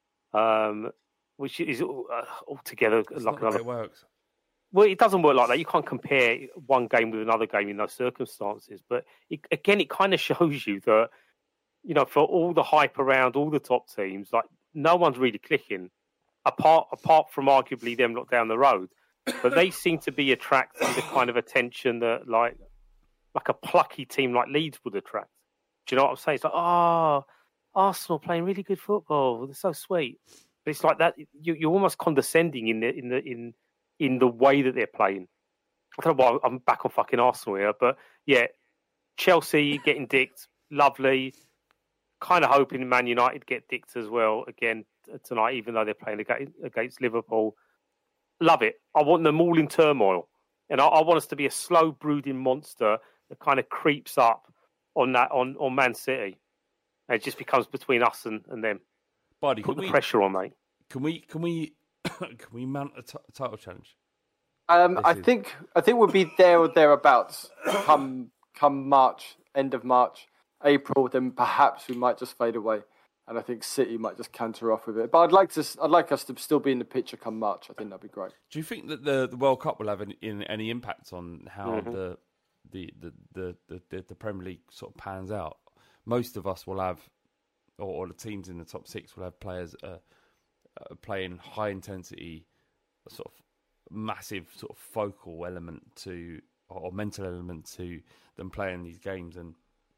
Um, which is uh, altogether That's like not another... the way it works. Well, it doesn't work like that. You can't compare one game with another game in those circumstances. But it, again, it kind of shows you that, you know, for all the hype around all the top teams, like no one's really clicking, apart apart from arguably them not down the road. But they seem to be attracting the kind of attention that, like, like a plucky team like Leeds would attract. Do you know what I'm saying? It's like, oh, Arsenal playing really good football. They're so sweet. But it's like that. You, you're almost condescending in the in the in in the way that they're playing. I don't know why I'm back on fucking Arsenal here, but yeah, Chelsea getting dicked, lovely. Kind of hoping Man United get dicked as well again tonight, even though they're playing against Liverpool. Love it. I want them all in turmoil, and I, I want us to be a slow brooding monster that kind of creeps up on that on, on Man City, and it just becomes between us and, and them. Buddy, put can the we, pressure on, mate. Can we can we can we mount a t- title challenge? Um, This I is- think I think we'll be there or thereabouts come come March, end of March, April. Then perhaps we might just fade away, and I think City might just canter off with it. But I'd like to I'd like us to still be in the picture come March. I think that'd be great. Do you think that the, the World Cup will have any, in, any impact on how Mhm. the, the, the, the, the, the the Premier League sort of pans out? Most of us will have, or, or the teams in the top six will have players uh, uh, playing high intensity, sort of massive sort of focal element to, or mental element to them playing these games, and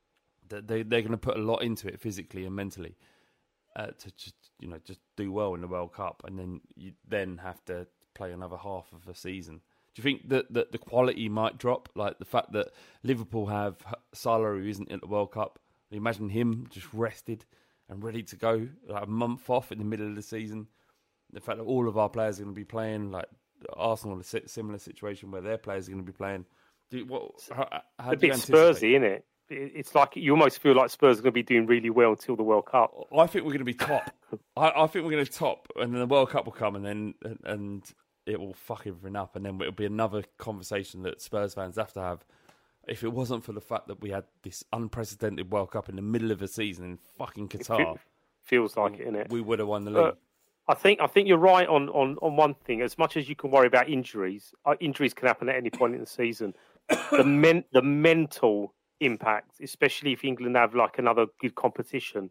they they're going to put a lot into it physically and mentally. Uh, to just you know just do well in the World Cup, and then you then have to play another half of a season. Do you think that, that the quality might drop? Like the fact that Liverpool have Salah, who isn't in the World Cup. Imagine him just rested and ready to go, like a month off in the middle of the season. The fact that all of our players are going to be playing, like Arsenal, a similar situation where their players are going to be playing. Do you, what? How, how a do you bit anticipate? Spursy, isn't it? It's like you almost feel like Spurs are going to be doing really well until the World Cup. I think we're going to be top. I, I think we're going to top, and then the World Cup will come, and then and, and it will fuck everything up, and then it'll be another conversation that Spurs fans have to have. If it wasn't for the fact that we had this unprecedented World Cup in the middle of a season in fucking Qatar, feels like it, innit? we would have won the league. Uh, I think I think you're right on, on, on one thing. As much as you can worry about injuries, uh, injuries can happen at any point in the season. The men, the mental impact, especially if England have like another good competition.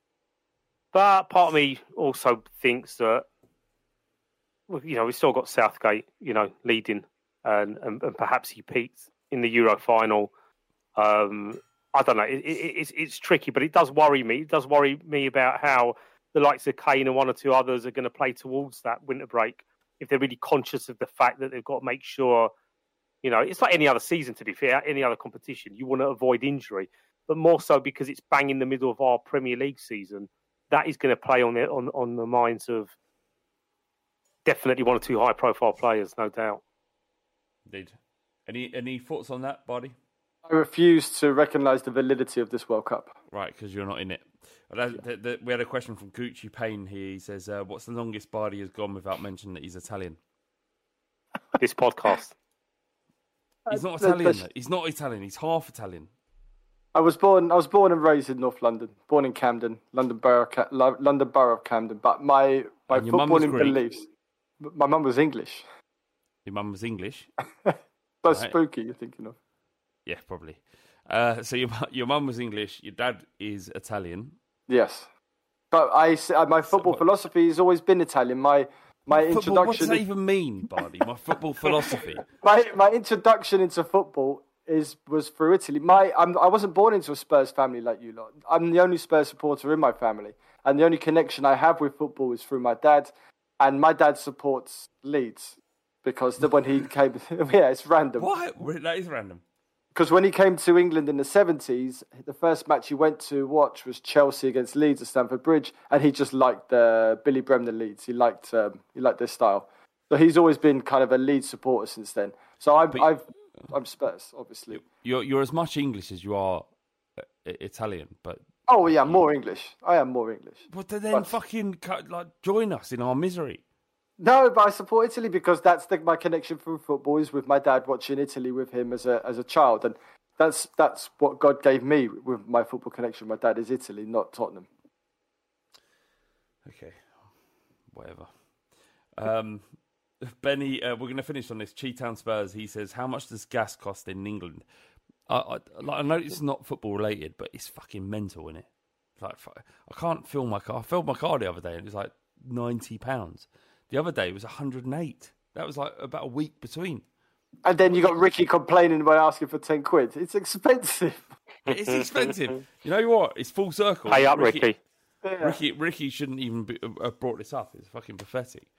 But part of me also thinks that, well, you know, we've still got Southgate, you know, leading, and, and, and perhaps he peaked in the Euro final. Um, I don't know. It, it, it's it's tricky, but it does worry me. It does worry me about how the likes of Kane and one or two others are going to play towards that winter break if they're really conscious of the fact that they've got to make sure. You know, it's like any other season, to be fair, any other competition. You want to avoid injury, but more so because it's bang in the middle of our Premier League season. That is going to play on the on, on the minds of definitely one or two high-profile players, no doubt. Indeed. Any any thoughts on that, Bardi? I refuse to recognise the validity of this World Cup. Right, because you're not in it. Well, that, that, that, we had a question from Gucci Payne here. He says, uh, "What's the longest Bardi has gone without mentioning that he's Italian?" This podcast. He's not Uh, Italian. the- the- He's not Italian. He's half Italian. I was born. I was born and raised in North London. Born in Camden, London Borough, Ca- Lo- London Borough of Camden. But my my And your mum was footballing Greek? beliefs. My mum was English. Your mum was English. So Right. spooky. You're thinking of. Yeah, probably. Uh, so your mu- your mum was English. Your dad is Italian. Yes, but I s- uh, my football philosophy has always been Italian. My my Football, introduction. what does that even mean, Bardi? My football philosophy. My my introduction into football is was through Italy. My I'm, I wasn't born into a Spurs family like you lot. I'm the only Spurs supporter in my family, and the only connection I have with football is through my dad. And my dad supports Leeds because the, when he came, yeah, it's random. What? That is random. because when he came to England in the seventies, the first match he went to watch was Chelsea against Leeds at Stamford Bridge, and he just liked the Billy Bremner Leeds. He liked um, he liked their style. So he's always been kind of a Leeds supporter since then. So I've, But- I've I'm Spurs, obviously. You're you're as much English as you are uh, Italian, but Oh yeah, more English. I am more English. but then But- fucking cut- like join us in our misery. No, but I support Italy because that's the, my connection through football is with my dad watching Italy with him as a as a child, and that's that's what God gave me with my football connection. My dad is Italy, not Tottenham. Okay, whatever. Um, Benny, uh, we're going to finish on this. Cheetown Spurs. He says, "How much does gas cost in England?" I I, like, I know it's not football related, but it's fucking mental, isn't it? Like fu- I can't fill my car. I filled my car the other day, and it was like ninety pounds. The other day it was one hundred and eight. That was like about a week between. And then you got Ricky complaining by asking for ten quid. It's expensive. It's expensive. You know what? It's full circle. Pay up, Ricky. Yeah. Ricky, Ricky shouldn't even be, have brought this up. It's fucking pathetic.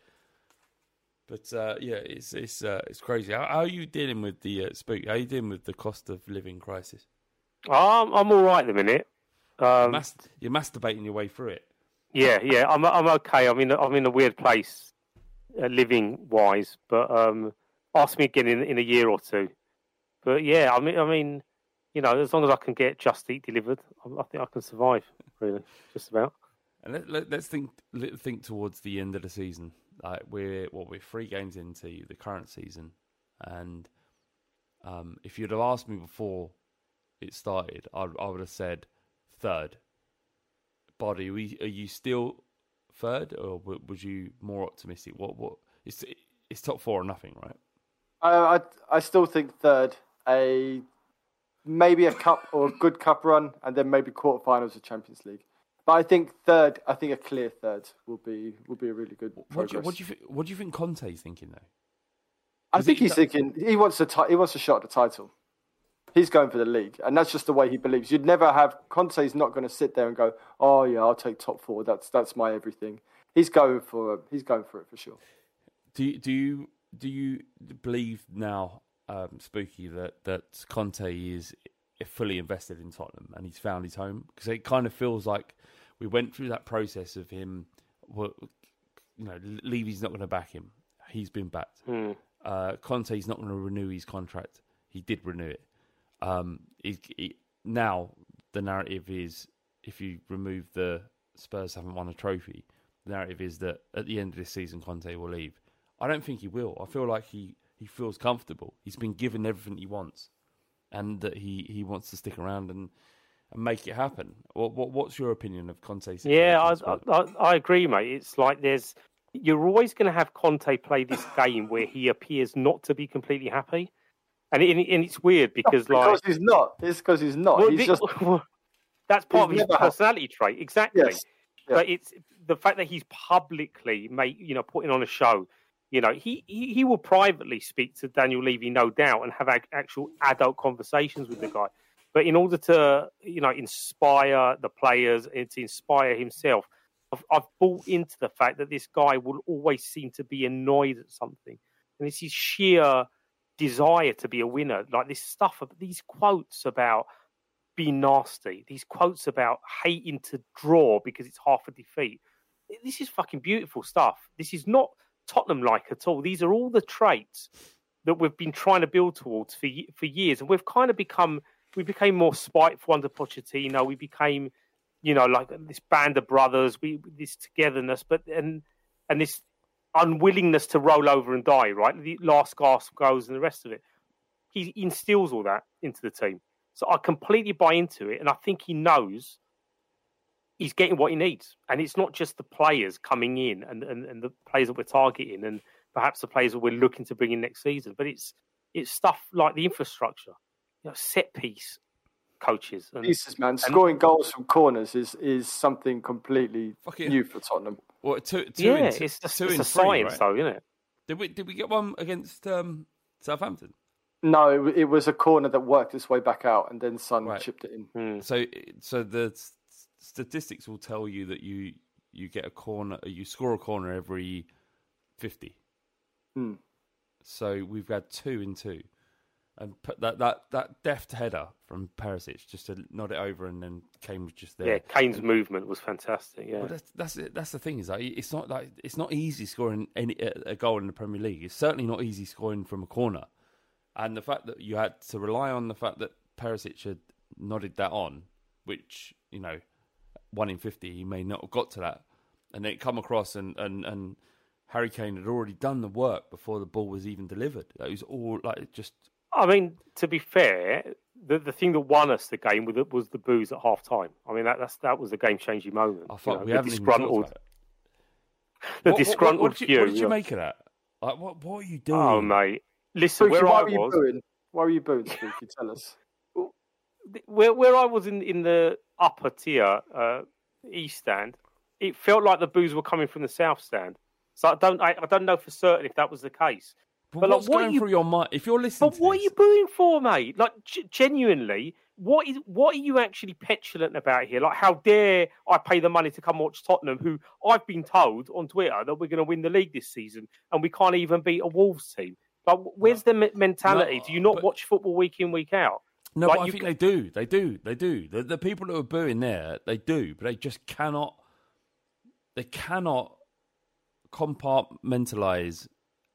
But uh, yeah, it's it's uh, it's crazy. How, how are you dealing with the uh, spook? How are you dealing with the cost of living crisis? I'm I'm all right at the minute. Um, Mas- you're masturbating your way through it. yeah, yeah, I'm I'm okay. I'm in a, I'm in a weird place, uh, living wise. But um, ask me again in in a year or two. But yeah, I mean, I mean, you know, as long as I can get Just Eat delivered, I, I think I can survive. Really, just about. And let, let, let's think let, think towards the end of the season. Like we're what we're three games into the current season, and um, if you'd have asked me before it started, I, I would have said third. Body, are, we, are you still third, or w- was you more optimistic? What what it's it's top four or nothing, right? I, I I still think third. A maybe a cup or a good cup run, and then maybe quarterfinals of Champions League. But I think third. I think a clear third will be will be a really good What progress. do you, what do you think? What do you think Conte's thinking though? I think he's thinking he wants a ti- he wants a shot at the title. He's going for the league, and that's just the way he believes. You'd never have Conte's not going to sit there and go, "Oh yeah, I'll take top four. That's that's my everything." He's going for he's going for it for sure. Do you, do you do you believe now, um, Spooky, that that Conte is fully invested in Tottenham and he's found his home? Because it kind of feels like we went through that process of him. Well, you know, Levy's not going to back him. He's been backed. Mm. Uh, Conte's not going to renew his contract. He did renew it. Um, he, he, now the narrative is, if you remove the Spurs haven't won a trophy, the narrative is that at the end of this season Conte will leave. I don't think he will. I feel like he, he feels comfortable. He's been given everything he wants, and that he, he wants to stick around and, and make it happen. What, what what's your opinion of Conte's? Yeah, I, I I agree, mate. It's like there's you're always going to have Conte play this game where he appears not to be completely happy, and it, and it's weird because Not like because he's not. It's because he's not. Well, he's the- just that's part he's of his never had- personality trait, exactly. Yes. Yeah. But it's the fact that he's publicly, make you know, putting on a show. You know, he, he, he will privately speak to Daniel Levy, no doubt, and have ac- actual adult conversations with the guy. But in order to, you know, inspire the players and to inspire himself, I've, I've bought into the fact that this guy will always seem to be annoyed at something. And it's his sheer desire to be a winner. Like this stuff, these quotes about being nasty, these quotes about hating to draw because it's half a defeat. This is fucking beautiful stuff. This is not Tottenham-like at all. These are all the traits that we've been trying to build towards for for years, and we've kind of become we became more spiteful under Pochettino. We became, you know, like this band of brothers. We this togetherness, but and and this unwillingness to roll over and die. Right, the last gasp goes, and the rest of it. He instills all that into the team, so I completely buy into it, and I think he knows he's getting what he needs. And it's not just the players coming in and, and, and the players that we're targeting and perhaps the players that we're looking to bring in next season, but it's it's stuff like the infrastructure, you know, set piece coaches. And, pieces, man. and- Scoring goals from corners is, is something completely Fucking- new for Tottenham. Well, two, two yeah, and two, it's, just, two it's and a three, science right? though, isn't it? Did we did we get one against um, Southampton? No, it, it was a corner that worked its way back out, and then Son Right. chipped it in. Hmm. So so the s- statistics will tell you that you you get a corner, you score a corner every fifty. Hmm. So we've had two and two. and put that, that, that deft header from Perisic just to nod it over, and then Kane was just there. Yeah, Kane's movement was fantastic. Yeah, well, that's that's it. That's the thing is like it's not like it's not easy scoring any a goal in the Premier League. It's certainly not easy scoring from a corner, and the fact that you had to rely on the fact that Perisic had nodded that on, which you know, one in fifty he may not have got to that, and then it come across and and and Harry Kane had already done the work before the ball was even delivered. It was all like just. I mean, to be fair, the the thing that won us the game was the, was the boos at half time. I mean, that that's, that was a game changing moment. I thought you know, we the haven't disgruntled, even talked about it. The what, disgruntled what, what, did you, few. what did you know. make of that? Like, what what are you doing? Oh, mate. Listen, Bruce, where why I were you was. booing? Why were you booing, Steve? You tell us. Where where I was in, in the upper tier, uh, east stand, it felt like the boos were coming from the south stand. So I don't I, I don't know for certain if that was the case. But, but what's like, what going are you, through your mind? If you're listening but to what this, are you booing for, mate? Like g- genuinely, what is what are you actually petulant about here? Like, how dare I pay the money to come watch Tottenham, who I've been told on Twitter that we're going to win the league this season, and we can't even beat a Wolves team. Like, where's the me- mentality? No, Do you not but- watch football week in, week out? no, like but I you think can- they do. They do. They do. The, the people that are booing there, they do, but they just cannot. They cannot compartmentalize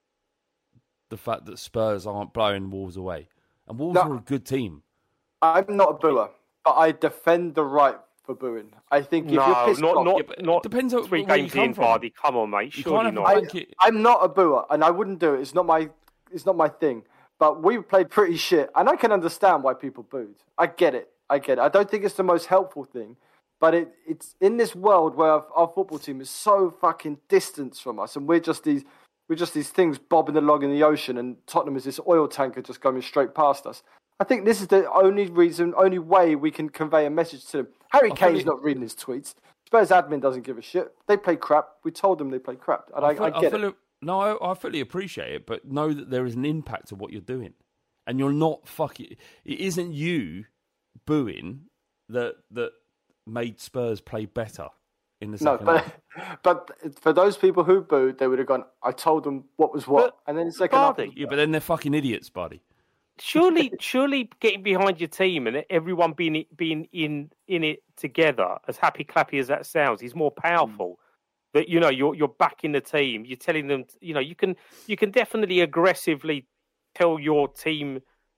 the fact that Spurs aren't blowing Wolves away, and Wolves No. are a good team. I'm not a booer, but I defend the right for booing. I think if no, you're pissed not off, not Yeah, but it not depends on three where you games come in, from. Vardy. Come on, mate. You Surely can't have not. a I, blanket. I'm not a booer, and I wouldn't do it. It's not my, it's not my thing. But we played pretty shit, and I can understand why people booed. I get it. I get it. I don't think it's the most helpful thing, but it, it's in this world where our, our football team is so fucking distant from us, and we're just these, we're just these things bobbing along in the ocean, and Tottenham is this oil tanker just going straight past us. I think this is the only reason, only way we can convey a message to them. Harry I Kane's fully- not reading his tweets. Spurs admin doesn't give a shit. They play crap. We told them they play crap, and I, I, fully- get fully- it. No, I, I fully appreciate it, but know that there is an impact to what you're doing, and you're not fucking. It isn't you booing that that made Spurs play better in the No, second but half. but for those people who booed, they would have gone, I told them what was what. But, and then the second half. Vardy, Yeah, but then they're fucking idiots, buddy. surely, surely, getting behind your team and everyone being being in in it together, as happy clappy as that sounds, is more powerful. That you know, you're you're backing the team. You're telling them, you know, you can you can definitely aggressively tell your team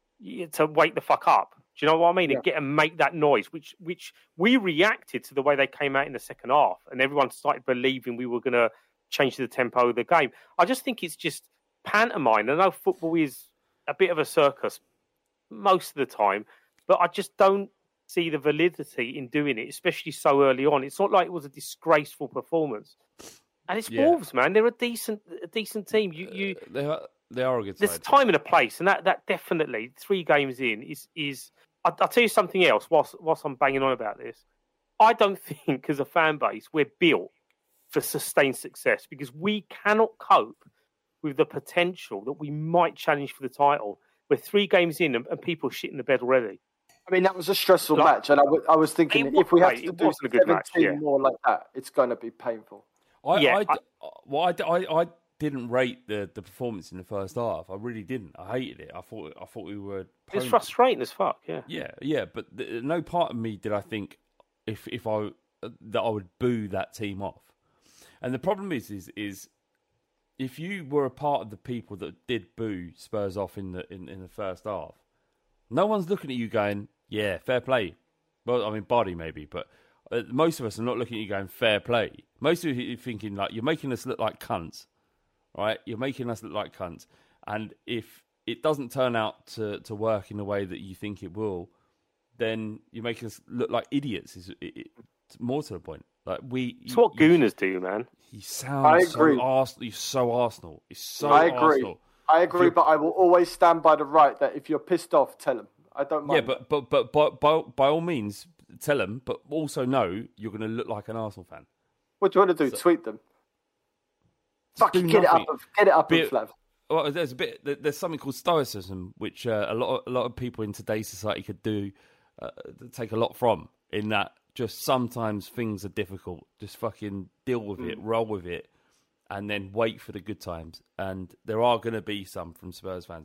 to wake the fuck up. Do you know what I mean? Yeah. And get and make that noise, which which we reacted to the way they came out in the second half, and everyone started believing we were going to change the tempo of the game. I just think it's just pantomime. I know football is a bit of a circus most of the time, but I just don't see the validity in doing it, especially so early on. It's not like it was a disgraceful performance. And it's Yeah. Wolves, man. They're a decent, a decent team. You, you, Uh, they are they are a good there's side. time and a place, and that, that definitely three games in is is. I, I'll tell you something else. Whilst whilst I'm banging on about this, I don't think as a fan base we're built for sustained success because we cannot cope with the potential that we might challenge for the title. We're three games in and, and people shit in the bed already. I mean, that was a stressful Like- match, and I, w- I was thinking It was, if we have mate, to it do wasn't a good match, seventeen yeah. more like that, it's going to be painful. I, Yeah, I, well, I, I, I didn't rate the, the performance in the first half. I really didn't. I hated it. I thought I thought we were. It's pwned. frustrating as fuck, yeah. Yeah, yeah, but th- no part of me did I think if if I that I would boo that team off. And the problem is is is if you were a part of the people that did boo Spurs off in the in, in the first half, no one's looking at you going, "Yeah, fair play." Well, I mean, body maybe, but uh, most of us are not looking at you going, "Fair play." Most of you are thinking like, "You're making us look like cunts." Right, you're making us look like cunts, and if it doesn't turn out to, to work in the way that you think it will, then you're making us look like idiots. Is it, it, more to the point, like we. It's what you, Gooners do, man. He sounds I agree. so Arsenal. He's so Arsenal. He's so I agree. Arsenal. I agree, but I will always stand by the right that if you're pissed off, tell them. I don't mind. Yeah, but but but by, by by all means, tell them. But also know you're going to look like an Arsenal fan. What do you want to do? So- Tweet them. Do Fucking get it nothing. up, and- get it up Be- and Flav. Well, there's a bit. there- There's something called stoicism, which uh, a lot, of, a lot of people in today's society could do, uh, take a lot from. In that, just sometimes things are difficult. Just fucking deal with it, roll with it, and then wait for the good times. And there are going to be some from Spurs fans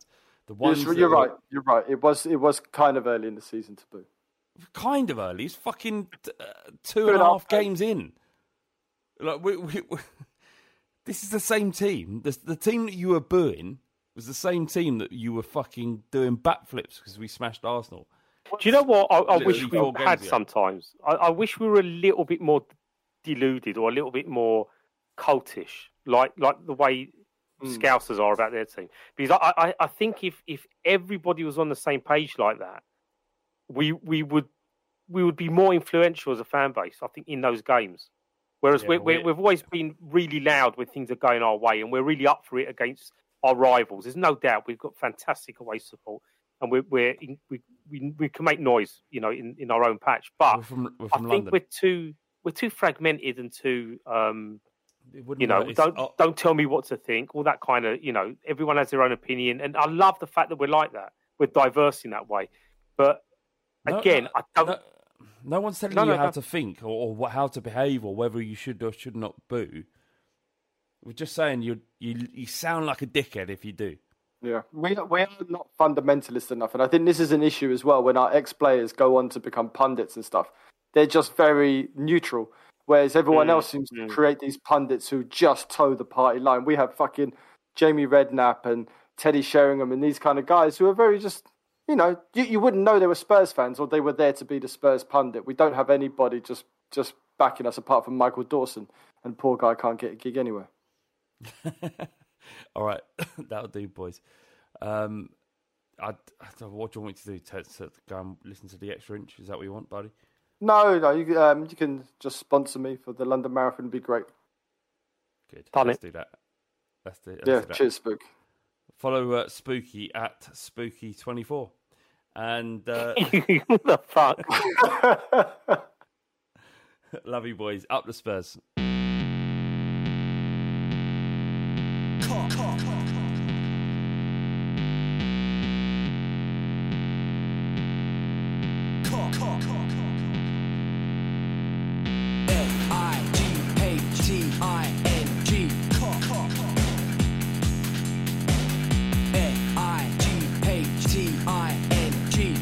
The ones you're, you're right. You're right. It was it was kind of early in the season to boo. Kind of early. It's fucking uh, two and a half games in. Like we, we, we, this is the same team. The, the team that you were booing was the same team that you were fucking doing backflips because we smashed Arsenal. Do you know what I, I wish we four had games ago. sometimes? I, I wish we were a little bit more deluded or a little bit more cultish, like like the way mm. Scousers are about their team. Because I, I, I think if, if everybody was on the same page like that, we we would we would be more influential as a fan base, I think, in those games. Whereas Yeah, we, we, we- we've always been really loud when things are going our way, and we're really up for it against our rivals. There's no doubt we've got fantastic away support, and we're, we're in, we we we can make noise, you know, in, in our own patch. But We're from, we're I from think London. we're too we're too fragmented and too um, It wouldn't you know, work. It's- don't oh, don't tell me what to think. All that kind of, you know, everyone has their own opinion, and I love the fact that we're like that. We're diverse in that way. But No, again, no, I don't. No, no one's telling No, you no, how no. to think or, or what, how to behave or whether you should or should not boo. We're just saying you you you sound like a dickhead if you do. Yeah, we we are not fundamentalist enough, and I think this is an issue as well. When our ex-players go on to become pundits and stuff, they're just very neutral, whereas everyone Mm, else seems mm. to create these pundits who just toe the party line. We have fucking Jamie Redknapp and Teddy Sheringham and these kind of guys who are very just, you know, you, you wouldn't know they were Spurs fans or they were there to be the Spurs pundit. We don't have anybody just just backing us apart from Michael Dawson, and poor guy can't get a gig anywhere. All right, that'll do, boys. Um, I, I don't know, what do you want me to do? To, to go and listen to the extra inch? Is that what you want, buddy? No, no, you, um, you can just sponsor me for the London Marathon. It'd be great. Good. Done let's it. do that. Let's do, let's Yeah, do that. cheers, Spook. Follow uh, Spooky at Spooky twenty-four. And uh, what the fuck? love you, boys. Up the Spurs. F I G H T I N G. F I G H T I N G.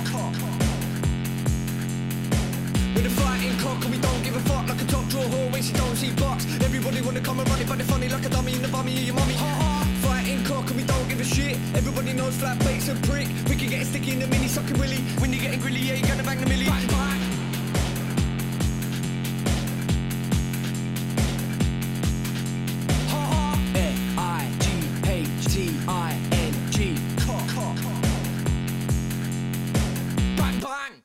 We're the fighting cock and we don't give a fuck, like a top drawer whore when she don't see blocks. Everybody wanna come and run it, but they're funny like a dummy in the bummy of your mummy. Fighting cock and we don't give a shit. Everybody knows flat plate's a prick. We can get sticky in the mini sucking willy. When you're getting grilly, yeah, you're gonna bang the millie. Bang, bang. F I G H T I N G. Bang, bang.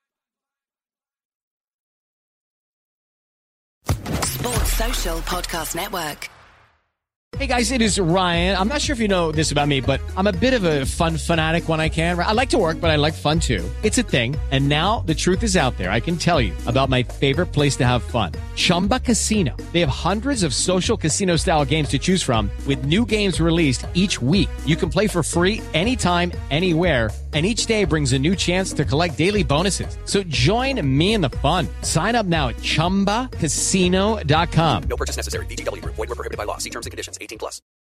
Sports Social Podcast Network. Hey guys, it is Ryan. I'm not sure if you know this about me, but I'm a bit of a fun fanatic when I can. I like to work, but I like fun too. It's a thing. And now the truth is out there. I can tell you about my favorite place to have fun. Chumba Casino. They have hundreds of social casino style games to choose from with new games released each week. You can play for free anytime, anywhere. And each day brings a new chance to collect daily bonuses. So join me in the fun. Sign up now at chumba casino dot com. No purchase necessary. V G W Group. Void where prohibited by law. See terms and conditions. eighteen plus.